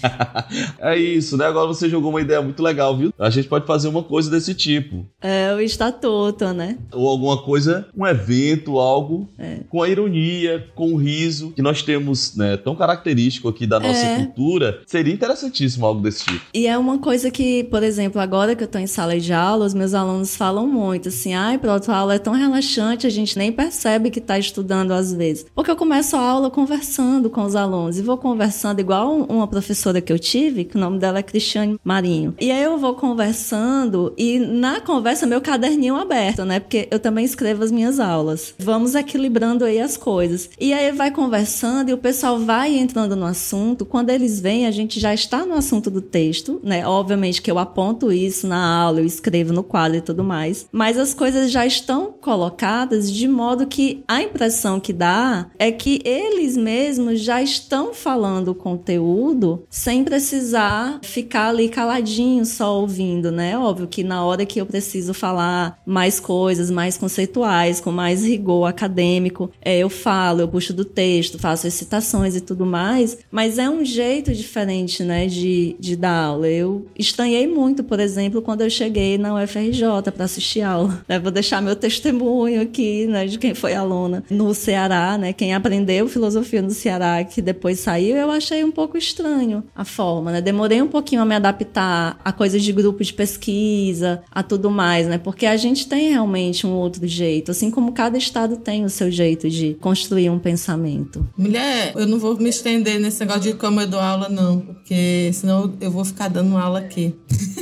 É isso, né? Agora você jogou uma ideia muito legal, viu? A gente pode fazer uma coisa desse tipo. É, o estatuto, né? Ou alguma coisa, um evento, algo é. com a ironia, com o riso, que nós temos, né, tão característico aqui da nossa é. cultura, seria interessantíssimo algo desse tipo. E é uma coisa que, por exemplo, agora que eu tô em sala de aula, os meus alunos falam muito, assim, ai, pronto, a aula é tão relaxante, a gente nem percebe que tá estudando às vezes. Porque eu começo a aula conversando com os alunos, e vou conversando igual uma professora que eu tive, que o nome dela é Cristiane Marinho. E aí eu vou conversando, e na conversa, meu caderninho aberto, né, porque eu também escrevo as minhas aulas. Vamos equilibrando aí as coisas. E aí vai conversando, e o pessoal vai entrando no assunto. Quando eles vêm, a gente já está no assunto do texto, né? Obviamente que eu aponto isso na aula, eu escrevo no quadro e tudo mais, mas as coisas já estão colocadas de modo que a impressão que dá é que eles mesmos já estão falando o conteúdo sem precisar ficar ali caladinho só ouvindo, né? Óbvio que na hora que eu preciso falar mais coisas, mais conceituais, com mais rigor acadêmico, é, eu falo, eu puxo do texto, faço as citações e tudo mais, mas é um jeito diferente, né, de, de dar aula. Eu estranhei muito, por exemplo, quando eu cheguei na U F R J para assistir aula. Né? Vou deixar meu testemunho aqui, né, de quem foi aluna no Ceará, né, quem aprendeu filosofia no Ceará, que depois saiu, eu achei um pouco estranho a forma, né? Demorei um pouquinho a me adaptar a coisas de grupo de pesquisa, a tudo mais, né? Porque a gente tem realmente um outro jeito, assim como cada estado tem o seu jeito de construir um pensamento. Mulher, eu não vou me estender nesse negócio de como eu dou aula, não, porque senão eu vou ficar dando aula aqui.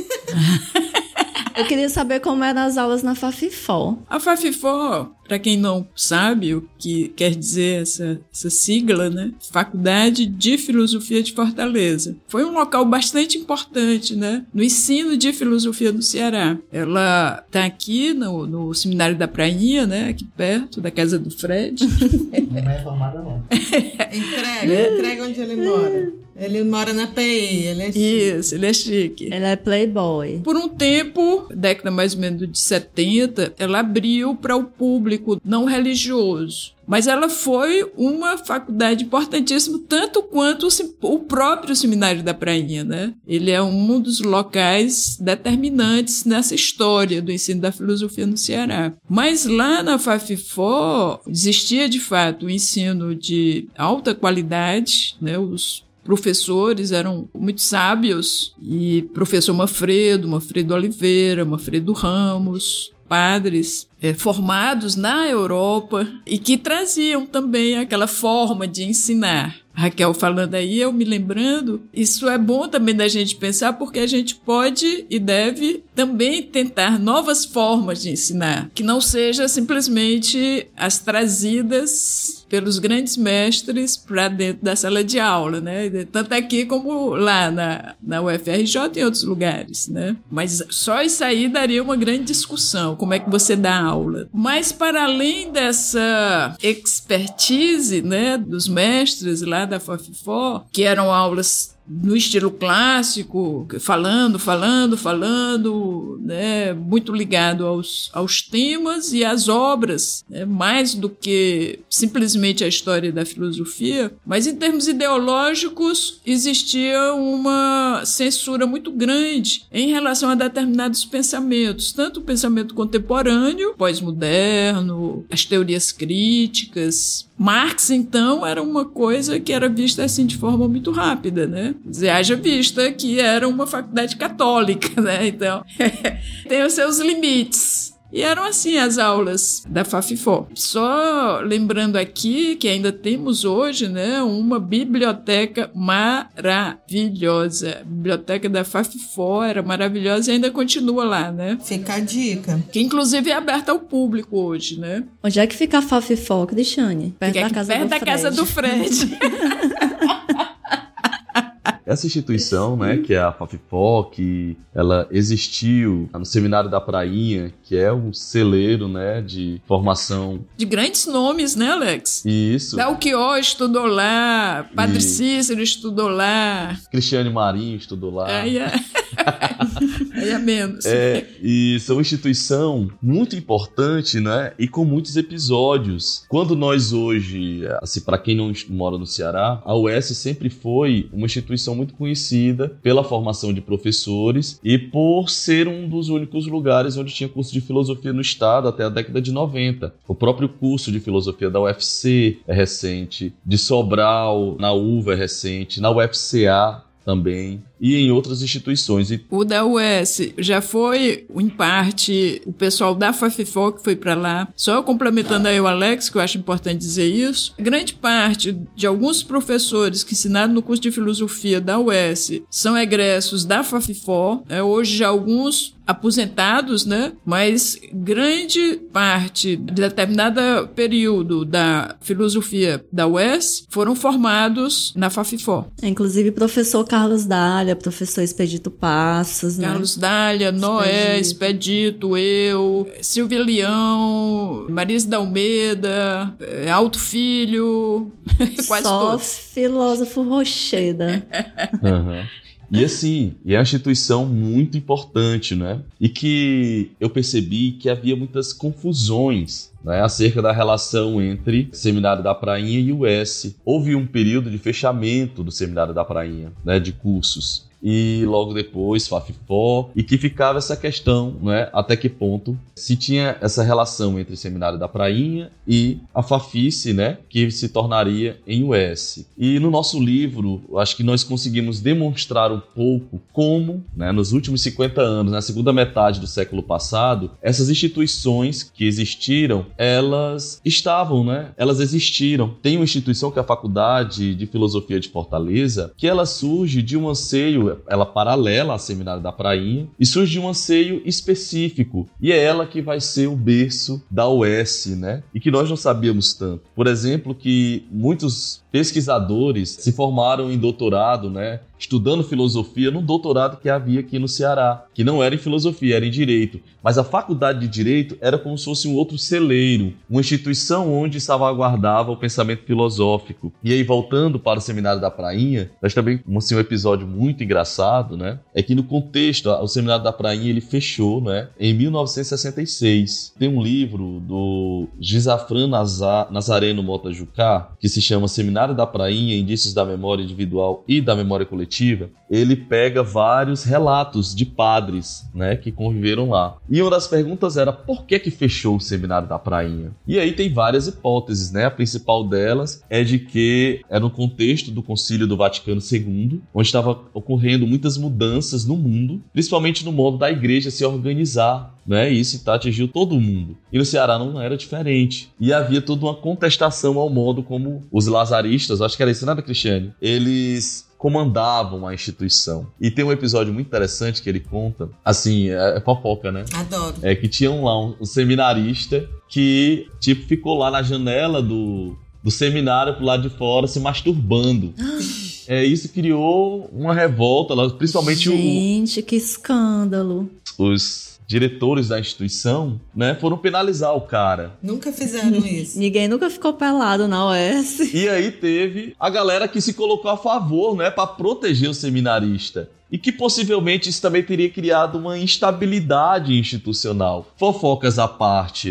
Eu queria saber como eram as aulas na Fafifó. A Fafifó, para quem não sabe o que quer dizer essa, essa sigla, né? Faculdade de Filosofia de Fortaleza. Foi um local bastante importante, né? No ensino de filosofia do Ceará. Ela está aqui no, no Seminário da Prainha, né? Aqui perto da casa do Fred. Não é formada, não. Entrega, entrega onde ele mora. Ele mora na P I, ele é chique. Isso, ele é chique. Ele é playboy. Por um tempo, década mais ou menos de setenta, ela abriu para o público não religioso. Mas ela foi uma faculdade importantíssima, tanto quanto o próprio Seminário da Prainha, né? Ele é um dos locais determinantes nessa história do ensino da filosofia no Ceará. Mas lá na Fafifó existia, de fato, um ensino de alta qualidade, né? Os professores eram muito sábios, e professor Manfredo, Manfredo Oliveira, Manfredo Ramos, padres é, formados na Europa e que traziam também aquela forma de ensinar. Raquel falando aí, eu me lembrando, isso é bom também da gente pensar, porque a gente pode e deve também tentar novas formas de ensinar, que não seja simplesmente as trazidas pelos grandes mestres para dentro da sala de aula, né? Tanto aqui como lá na, na U F R J e em outros lugares, né? Mas só isso aí daria uma grande discussão, como é que você dá aula. Mas para além dessa expertise, né, dos mestres lá da Fafifó, que eram aulas no estilo clássico, falando, falando, falando, né, muito ligado aos, aos temas e às obras, né, mais do que simplesmente a história da filosofia, mas em termos ideológicos existia uma censura muito grande em relação a determinados pensamentos, tanto o pensamento contemporâneo, pós-moderno, as teorias críticas. Marx, então, era uma coisa que era vista assim de forma muito rápida, né? Quer dizer, haja vista que era uma faculdade católica, né? Então, tem os seus limites. E eram assim as aulas da Fafifó. Só lembrando aqui que ainda temos hoje, né, uma biblioteca maravilhosa. A biblioteca da Fafifó era maravilhosa e ainda continua lá, né? Fica a dica. Que inclusive é aberta ao público hoje, né? Onde é que fica a Fafifó, Cristiane? Perto Fica da casa perto do da Fred. casa do Fred. Essa instituição, né, que é a Fafifó, que ela existiu no Seminário da Prainha, que é um celeiro, né, de formação. De grandes nomes, né, Alex? Isso. Belchior estudou lá, Padre E... Cícero estudou lá. Cristiane Marinho estudou lá. Aí é, aí é menos. É, e são uma instituição muito importante, né, e com muitos episódios. Quando nós hoje, assim, para quem não mora no Ceará, a U E S sempre foi uma instituição muito conhecida pela formação de professores e por ser um dos únicos lugares onde tinha curso de filosofia no estado até a década de noventa. O próprio curso de filosofia da U F C é recente, de Sobral, na U V A é recente, na U F C A também, e em outras instituições. O da U S já foi, em parte, o pessoal da Fafifó que foi para lá. Só complementando aí o Alex, que eu acho importante dizer isso, grande parte de alguns professores que ensinaram no curso de filosofia da U S são egressos da Fafifó. É, hoje já alguns aposentados, né? Mas grande parte de determinado período da filosofia da U S foram formados na Fafifó. Inclusive professor Carlos Dália, professor Expedito Passos, né? Carlos Dália, Noé, Expedito, eu, Silvia Leão, Marisa da Almeida, Alto Filho, quase Só todos. filósofo Rocheda. Uhum. E assim, é uma instituição muito importante, né? E que eu percebi que havia muitas confusões, né, acerca da relação entre Seminário da Prainha e U S. Houve um período de fechamento do Seminário da Prainha, né, de cursos. E logo depois Fafifó, e que ficava essa questão, né, até que ponto se tinha essa relação entre o Seminário da Prainha e a Fafice, né, que se tornaria em U S. E no nosso livro, acho que nós conseguimos demonstrar um pouco como, né, nos últimos cinquenta anos, na segunda metade do século passado, essas instituições que existiram, elas estavam, né, elas existiram. Tem uma instituição que é a Faculdade de Filosofia de Fortaleza, que ela surge de um anseio, ela paralela ao Seminário da Prainha, e surge um anseio específico, e é ela que vai ser o berço da U S, né? E que nós não sabíamos tanto. Por exemplo, que muitos pesquisadores se formaram em doutorado, né, estudando filosofia, num doutorado que havia aqui no Ceará, que não era em filosofia, era em direito. Mas a faculdade de direito era como se fosse um outro celeiro, uma instituição onde salvaguardava o pensamento filosófico. E aí, voltando para o Seminário da Prainha, nós também, assim, um episódio muito engraçado, né, é que no contexto, o Seminário da Prainha, ele fechou, né, em mil novecentos e sessenta e seis. Tem um livro do Gisafran Nazareno Mota Jucá, que se chama Seminário da Prainha, Indícios da Memória Individual e da Memória Coletiva. Ele pega vários relatos de padres, né, que conviveram lá. E uma das perguntas era, por que que fechou o Seminário da Prainha? E aí tem várias hipóteses, né? A principal delas é de que era no contexto do Concílio do Vaticano segundo, onde estava ocorrendo muitas mudanças no mundo, principalmente no modo da igreja se organizar, né? E isso tá, atingiu todo mundo. E no Ceará não era diferente. E havia toda uma contestação ao modo como os lazaristas, acho que era isso, nada, Cristiane? Eles comandavam a instituição. E tem um episódio muito interessante que ele conta, assim, é, é fofoca, né? Adoro. É que tinha um, lá um, um seminarista que, tipo, ficou lá na janela do, do seminário pro lado de fora se masturbando. É, isso criou uma revolta, principalmente o... Gente, que escândalo. Os diretores da instituição, né, foram penalizar o cara. Nunca fizeram isso. Ninguém nunca ficou pelado na U S. E aí teve a galera que se colocou a favor, né, para proteger o seminarista. E que possivelmente isso também teria criado uma instabilidade institucional. Fofocas à parte, né?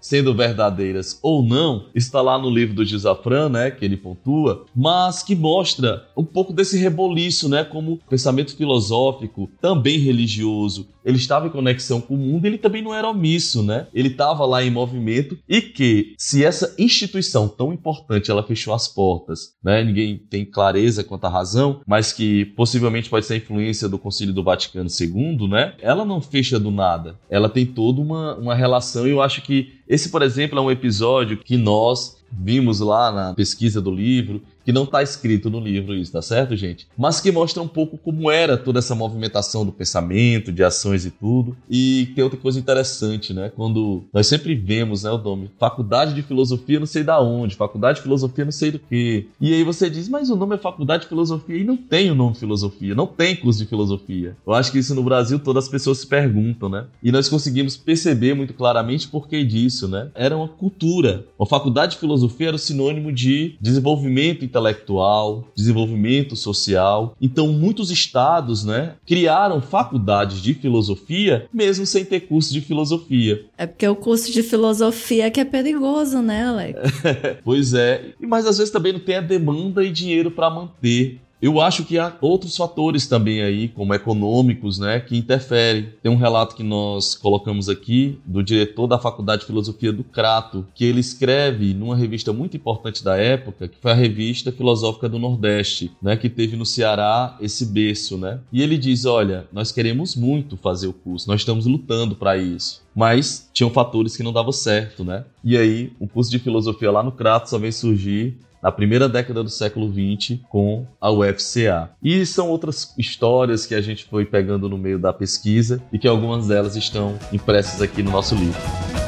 sendo verdadeiras ou não, está lá no livro do Gisafran, né, que ele pontua, mas que mostra um pouco desse reboliço, né, como o pensamento filosófico, também religioso, ele estava em conexão com o mundo e ele também não era omisso, né? Ele estava lá em movimento e que, se essa instituição tão importante, ela fechou as portas, né? Ninguém tem clareza quanto à razão, mas que possivelmente pode ser a influência do Concílio do Vaticano segundo, né? Ela não fecha do nada. Ela tem toda uma, uma relação e eu acho que esse, por exemplo, é um episódio que nós vimos lá na pesquisa do livro, que não está escrito no livro isso, tá certo, gente? Mas que mostra um pouco como era toda essa movimentação do pensamento, de ações e tudo. E tem outra coisa interessante, né? Quando nós sempre vemos, né, o nome Faculdade de Filosofia não sei da onde, Faculdade de Filosofia não sei do que. E aí você diz, mas o nome é Faculdade de Filosofia e não tem o nome Filosofia, não tem curso de Filosofia. Eu acho que isso no Brasil todas as pessoas se perguntam, né? E nós conseguimos perceber muito claramente por que disso, né? Era uma cultura. A Faculdade de Filosofia era o sinônimo de desenvolvimento intelectual, desenvolvimento social. Então, muitos estados, né, criaram faculdades de filosofia, mesmo sem ter curso de filosofia. É porque o curso de filosofia é que é perigoso, né, Alex? Pois é. Mas às vezes também não tem a demanda e dinheiro para manter. Eu acho que há outros fatores também aí, como econômicos, né, que interferem. Tem um relato que nós colocamos aqui do diretor da Faculdade de Filosofia do Crato, que ele escreve numa revista muito importante da época, que foi a Revista Filosófica do Nordeste, né, que teve no Ceará esse berço, né? E ele diz, olha, nós queremos muito fazer o curso, nós estamos lutando para isso. Mas tinham fatores que não davam certo, né? E aí, o curso de filosofia lá no Crato só vem surgir na primeira década do século vinte com a U F C A. E são outras histórias que a gente foi pegando no meio da pesquisa e que algumas delas estão impressas aqui no nosso livro.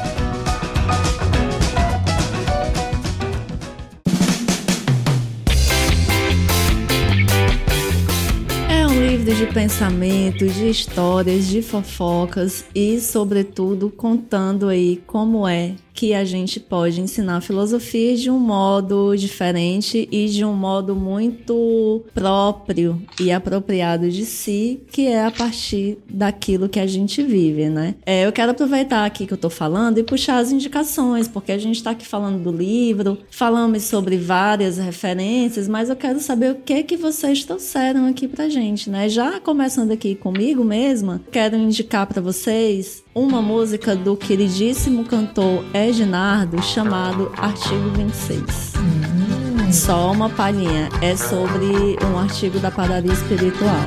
De pensamentos, de histórias, de fofocas e, sobretudo, contando aí como é que a gente pode ensinar filosofia de um modo diferente e de um modo muito próprio e apropriado de si, que é a partir daquilo que a gente vive, né? É, eu quero aproveitar aqui que eu tô falando e puxar as indicações, porque a gente tá aqui falando do livro, falamos sobre várias referências, mas eu quero saber o que que vocês trouxeram aqui pra gente, né? Já começando aqui comigo mesma, quero indicar pra vocês uma música do queridíssimo cantor Ednardo chamado Artigo vinte e seis. Hum. Só uma palhinha. É sobre um artigo da Padaria Espiritual.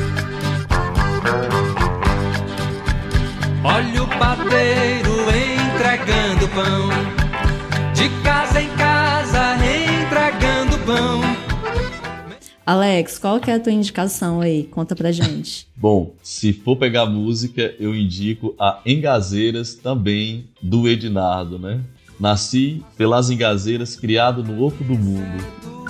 Olha o padeiro entregando pão, de casa em casa entregando pão. Alex, qual que é a tua indicação aí? Conta pra gente. Bom, se for pegar música, eu indico a Engazeiras, também do Ednardo, né? Nasci pelas Engazeiras, criado no oco do mundo.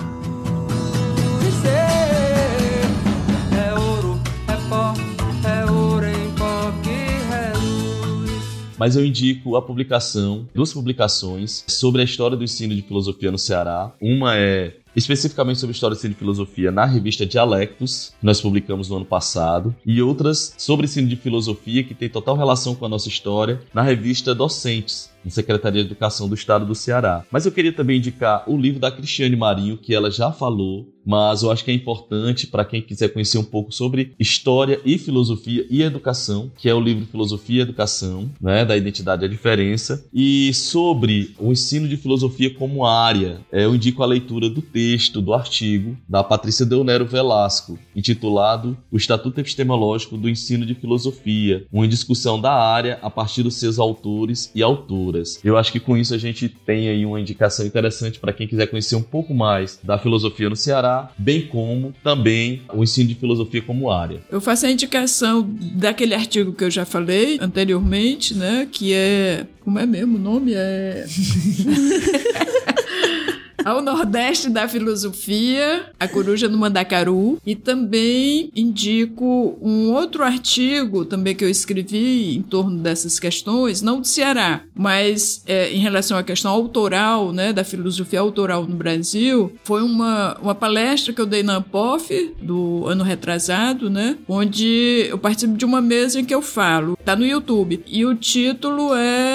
É ouro, é pó, é ouro em pó que reluz. Mas eu indico a publicação, duas publicações sobre a história do ensino de filosofia no Ceará. Uma é especificamente sobre história do ensino de filosofia na revista Dialectos, que nós publicamos no ano passado, e outras sobre ensino de filosofia que tem total relação com a nossa história na revista Docentes, na Secretaria de Educação do Estado do Ceará. Mas eu queria também indicar o livro da Cristiane Marinho, que ela já falou, mas eu acho que é importante para quem quiser conhecer um pouco sobre história e filosofia e educação, que é o livro Filosofia e Educação, né, da Identidade e a Diferença, e sobre o ensino de filosofia como área, eu indico a leitura do texto, do artigo da Patrícia Deonero Velasco, intitulado O Estatuto Epistemológico do Ensino de Filosofia, uma discussão da área a partir dos seus autores e autoras. Eu acho que com isso a gente tem aí uma indicação interessante para quem quiser conhecer um pouco mais da filosofia no Ceará, bem como também o ensino de filosofia como área. Eu faço a indicação daquele artigo que eu já falei anteriormente, né, que é... Como é mesmo o nome? É... Ao Nordeste da Filosofia, a Coruja no Mandacaru. E também indico um outro artigo também que eu escrevi em torno dessas questões, não do Ceará, mas é, em relação à questão autoral, né, da filosofia autoral no Brasil. Foi uma, uma palestra que eu dei na Ampof do ano retrasado, né, onde eu participo de uma mesa em que eu falo. Tá no YouTube. E o título é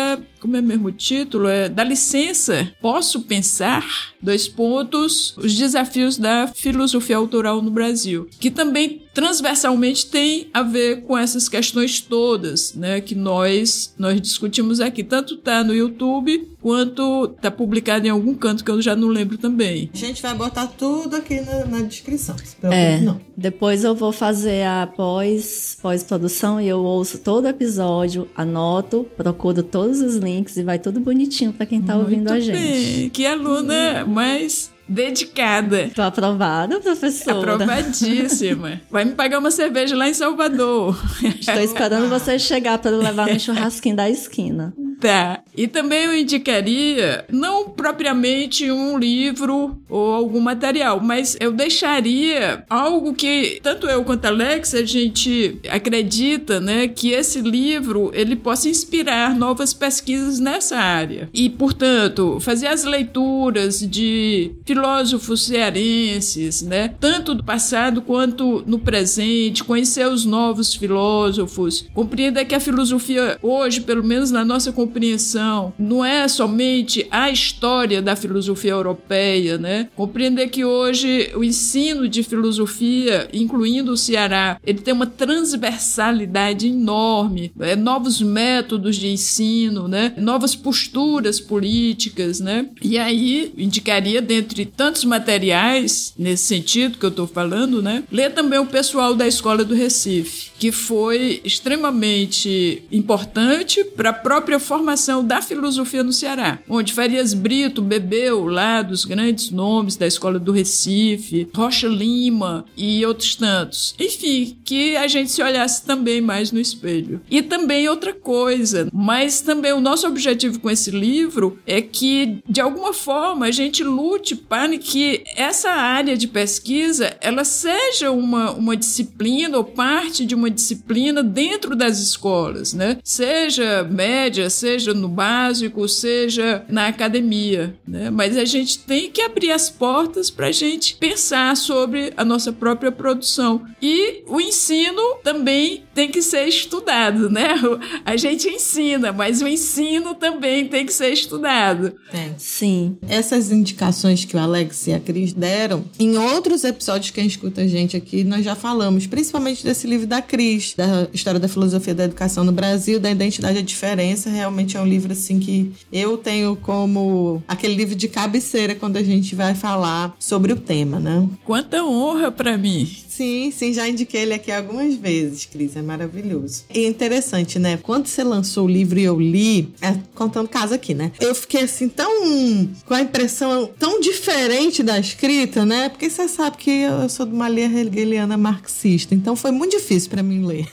como é mesmo o título? É Dá licença, posso pensar? Dois pontos, os desafios da filosofia autoral no Brasil, que também transversalmente tem a ver com essas questões todas, né, que nós, nós discutimos aqui. Tanto tá no YouTube, quanto tá publicado em algum canto que eu já não lembro também. A gente vai botar tudo aqui na, na descrição. É, não. Depois eu vou fazer a pós, pós-produção e eu ouço todo o episódio, anoto, procuro todos os links e vai tudo bonitinho pra quem tá Muito ouvindo a gente. Bem. Que aluna mais dedicada. Tô aprovada, professora. Aprovadíssima. Vai me pagar uma cerveja lá em Salvador. Estou esperando você chegar para levar no churrasquinho da esquina. Tá. E também eu indicaria, não propriamente um livro ou algum material, mas eu deixaria algo que tanto eu quanto a Alex, a gente acredita, né, que esse livro ele possa inspirar novas pesquisas nessa área. E, portanto, fazer as leituras de filósofos cearenses, né, tanto do passado quanto no presente, conhecer os novos filósofos, compreender que a filosofia hoje, pelo menos na nossa compreensão, não é somente a história da filosofia europeia, né? Compreender que hoje o ensino de filosofia, incluindo o Ceará, ele tem uma transversalidade enorme, né? Novos métodos de ensino, né? Novas posturas políticas, né? E aí, indicaria, dentre tantos materiais, nesse sentido que eu estou falando, né? Ler também o pessoal da Escola do Recife, que foi extremamente importante para a própria formação da filosofia no Ceará, onde Farias Brito bebeu lá dos grandes nomes da Escola do Recife, Rocha Lima e outros tantos. Enfim, que a gente se olhasse também mais no espelho. E também outra coisa, mas também o nosso objetivo com esse livro é que, de alguma forma, a gente lute para que essa área de pesquisa ela seja uma, uma disciplina ou parte de uma disciplina dentro das escolas, né? Seja média, seja no básico, seja na academia, né? Mas a gente tem que abrir as portas para a gente pensar sobre a nossa própria produção. E o ensino também tem que ser estudado, né? A gente ensina, mas o ensino também tem que ser estudado. Tem. Sim. Essas indicações que o Alex e a Cris deram, em outros episódios que quem escuta a gente aqui, nós já falamos, principalmente desse livro da Cris, da História da Filosofia da Educação no Brasil, da Identidade e a Diferença. Realmente é um livro assim que eu tenho como aquele livro de cabeceira quando a gente vai falar sobre o tema, né? Quanta honra para mim! Sim, sim, já indiquei ele aqui algumas vezes, Cris, é maravilhoso. E é interessante, né? Quando você lançou o livro e eu li, é, contando caso aqui, né? Eu fiquei assim, tão... com a impressão tão diferente da escrita, né? Porque você sabe que eu sou de uma linha hegeliana marxista, então foi muito difícil pra mim ler.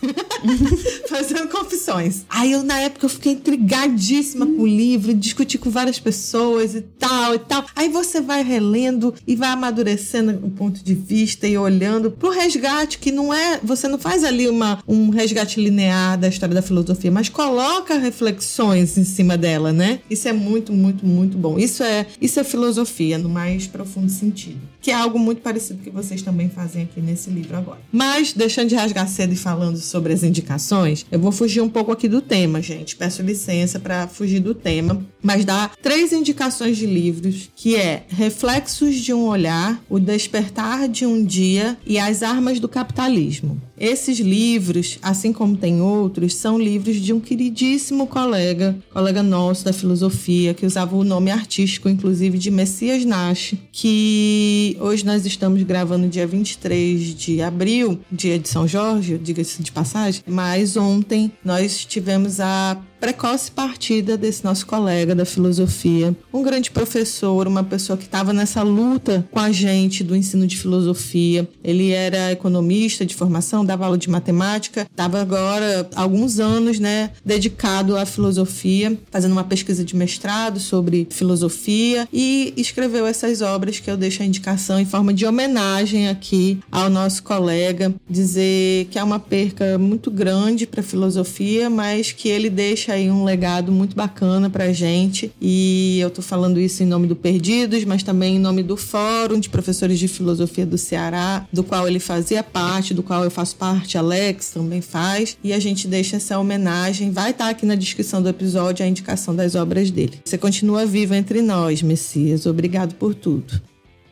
Fazendo confissões. Aí eu, na época, eu fiquei intrigadíssima com o livro, discuti com várias pessoas e tal, e tal. Aí você vai relendo e vai amadurecendo o ponto de vista e olhando pro resgate, que não é... Você não faz ali uma, um resgate linear da história da filosofia, mas coloca reflexões em cima dela, né? Isso é muito, muito, muito bom. Isso é, isso é filosofia, no mais profundo sentido. Que é algo muito parecido que vocês também fazem aqui nesse livro agora. Mas, deixando de rasgar cedo e falando sobre as indicações, eu vou fugir um pouco aqui do tema, gente. Peço licença para fugir do tema, mas dar três indicações de livros, que é Reflexos de um Olhar, O Despertar de um Dia e As Armas do Capitalismo. Esses livros, assim como tem outros, são livros de um queridíssimo colega, colega nosso da filosofia, que usava o nome artístico, inclusive, de Messias Nash, que hoje nós estamos gravando dia vinte e três de abril, dia de São Jorge, diga-se de passagem, mas ontem nós tivemos a precoce partida desse nosso colega da filosofia, um grande professor, uma pessoa que estava nessa luta com a gente do ensino de filosofia. Ele era economista de formação, dava aula de matemática, estava agora há alguns anos, né, dedicado à filosofia, fazendo uma pesquisa de mestrado sobre filosofia e escreveu essas obras que eu deixo a indicação em forma de homenagem aqui ao nosso colega, dizer que é uma perca muito grande para a filosofia, mas que ele deixa deixa aí um legado muito bacana pra gente. E eu tô falando isso em nome do Perdidos, mas também em nome do Fórum de Professores de Filosofia do Ceará, do qual ele fazia parte, do qual eu faço parte, Alex também faz. E a gente deixa essa homenagem. Vai estar aqui na descrição do episódio a indicação das obras dele. Você continua vivo entre nós, Messias. Obrigado por tudo.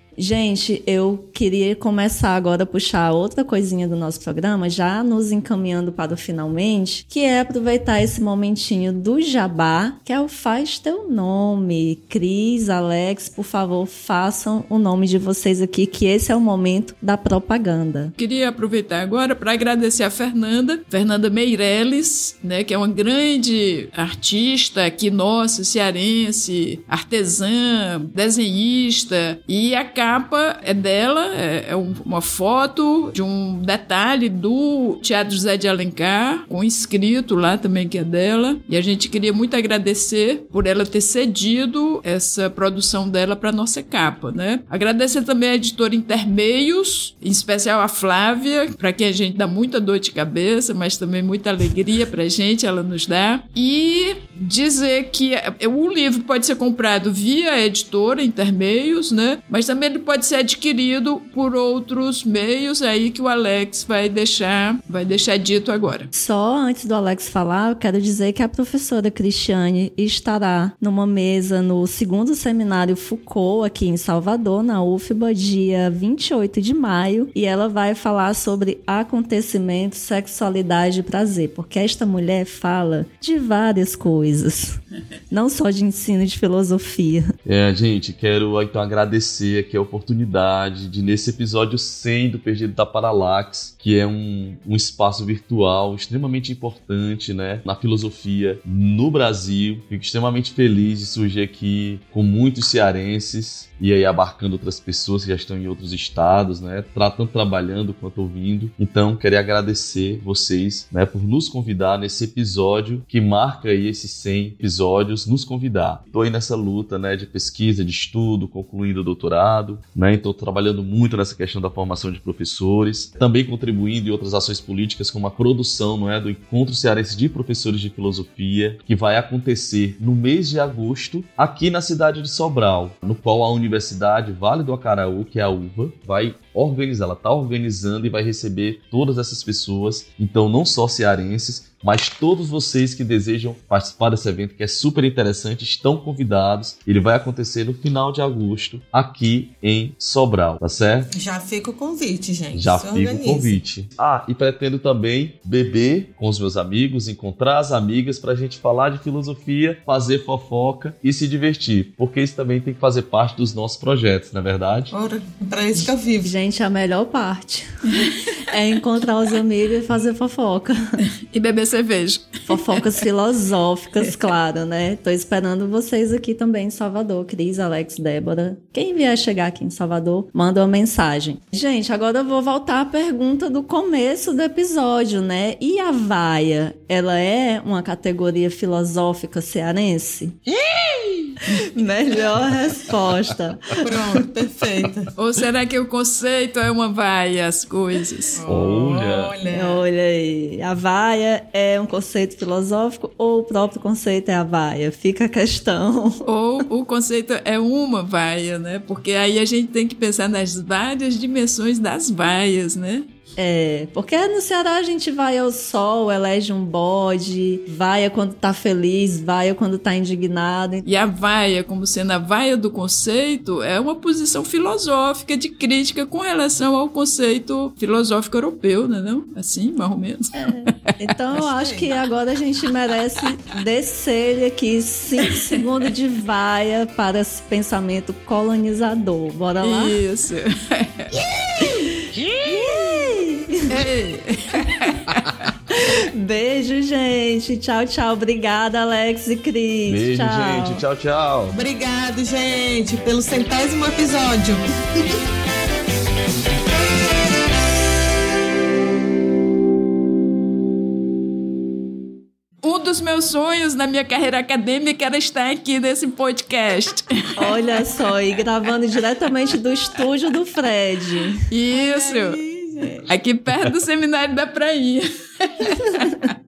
Gente, eu queria começar agora a puxar outra coisinha do nosso programa, já nos encaminhando para o finalmente, que é aproveitar esse momentinho do jabá, que é o Faz Teu Nome. Cris, Alex, por favor, façam o nome de vocês aqui, que esse é o momento da propaganda. Queria aproveitar agora para agradecer a Fernanda, Fernanda Meirelles, né, que é uma grande artista aqui nossa, cearense, artesã, desenhista, e a A capa é dela, é, é um, uma foto de um detalhe do Teatro José de Alencar, com escrito lá também que é dela. E a gente queria muito agradecer por ela ter cedido essa produção dela para nossa capa, né? Agradecer também a editora Intermeios, em especial a Flávia, para quem a gente dá muita dor de cabeça, mas também muita alegria pra gente, ela nos dá. E dizer que o livro pode ser comprado via editora Intermeios, né? Mas também ele pode ser adquirido por outros meios aí que o Alex vai deixar, vai deixar dito agora. Só antes do Alex falar, eu quero dizer que a professora Cristiane estará numa mesa no segundo seminário Foucault aqui em Salvador, na U F B A, dia vinte e oito de maio, e ela vai falar sobre acontecimento, sexualidade e prazer, porque esta mulher fala de várias coisas, não só de ensino de filosofia. É, gente, quero então agradecer aqui a oportunidade de, nesse episódio cem do Perdido da Paralaxe, que é um, um espaço virtual extremamente importante, né, na filosofia no Brasil. Fico extremamente feliz de surgir aqui com muitos cearenses e aí abarcando outras pessoas que já estão em outros estados, né, tanto trabalhando quanto ouvindo. Então, queria agradecer vocês, né, por nos convidar nesse episódio que marca aí esses cem episódios, nos convidar. Estou aí nessa luta, né, de pesquisa, de estudo, concluindo o doutorado, né, então trabalhando muito nessa questão da formação de professores, também contribuindo em outras ações políticas como a produção, não é, do Encontro Cearense de Professores de Filosofia, que vai acontecer no mês de agosto aqui na cidade de Sobral, no qual a Universidade Vale do Acaraú, que é a U V A, vai organizar, ela está organizando e vai receber todas essas pessoas, então não só cearenses, mas todos vocês que desejam participar desse evento, que é super interessante, estão convidados. Ele vai acontecer no final de agosto, aqui em Sobral, tá certo? Já fica o convite, gente. Já fica o convite. Ah, e pretendo também beber com os meus amigos, encontrar as amigas pra gente falar de filosofia, fazer fofoca e se divertir, porque isso também tem que fazer parte dos nossos projetos, não é verdade? Ora, pra isso que eu vivo. Gente, a melhor parte é encontrar os amigos e fazer fofoca. E beber cerveja. Fofocas filosóficas, claro, né? Tô esperando vocês aqui também em Salvador, Cris, Alex, Débora. Quem vier chegar aqui em Salvador, manda uma mensagem. Gente, agora eu vou voltar à pergunta do começo do episódio, né? E a vaia, ela é uma categoria filosófica cearense? Melhor resposta. Pronto, perfeita. Ou será que o conceito é uma vaia, as coisas? Olha. Olha. Olha aí. A vaia é um conceito filosófico ou o próprio conceito é a vaia? Fica a questão. Ou o conceito é uma vaia, né? Porque aí a gente tem que pensar nas várias dimensões das vaias, né? É, porque no Ceará a gente vai ao sol, elege um bode, vaia quando tá feliz, vaia quando tá indignado. E a vaia, como sendo a vaia do conceito, é uma posição filosófica de crítica com relação ao conceito filosófico europeu, né? Não? Assim, mais ou menos. É. Então eu acho que agora a gente merece descer aqui cinco segundos de vaia para esse pensamento colonizador. Bora lá? Isso. Beijo, gente. Tchau, tchau. Obrigada, Alex e Cris. Beijo, tchau. gente. Tchau, tchau. Obrigado, gente, pelo centésimo episódio. Um dos meus sonhos na minha carreira acadêmica era estar aqui nesse podcast. Olha só, e gravando diretamente do estúdio do Fred. Isso. Aqui perto do Seminário da Prainha.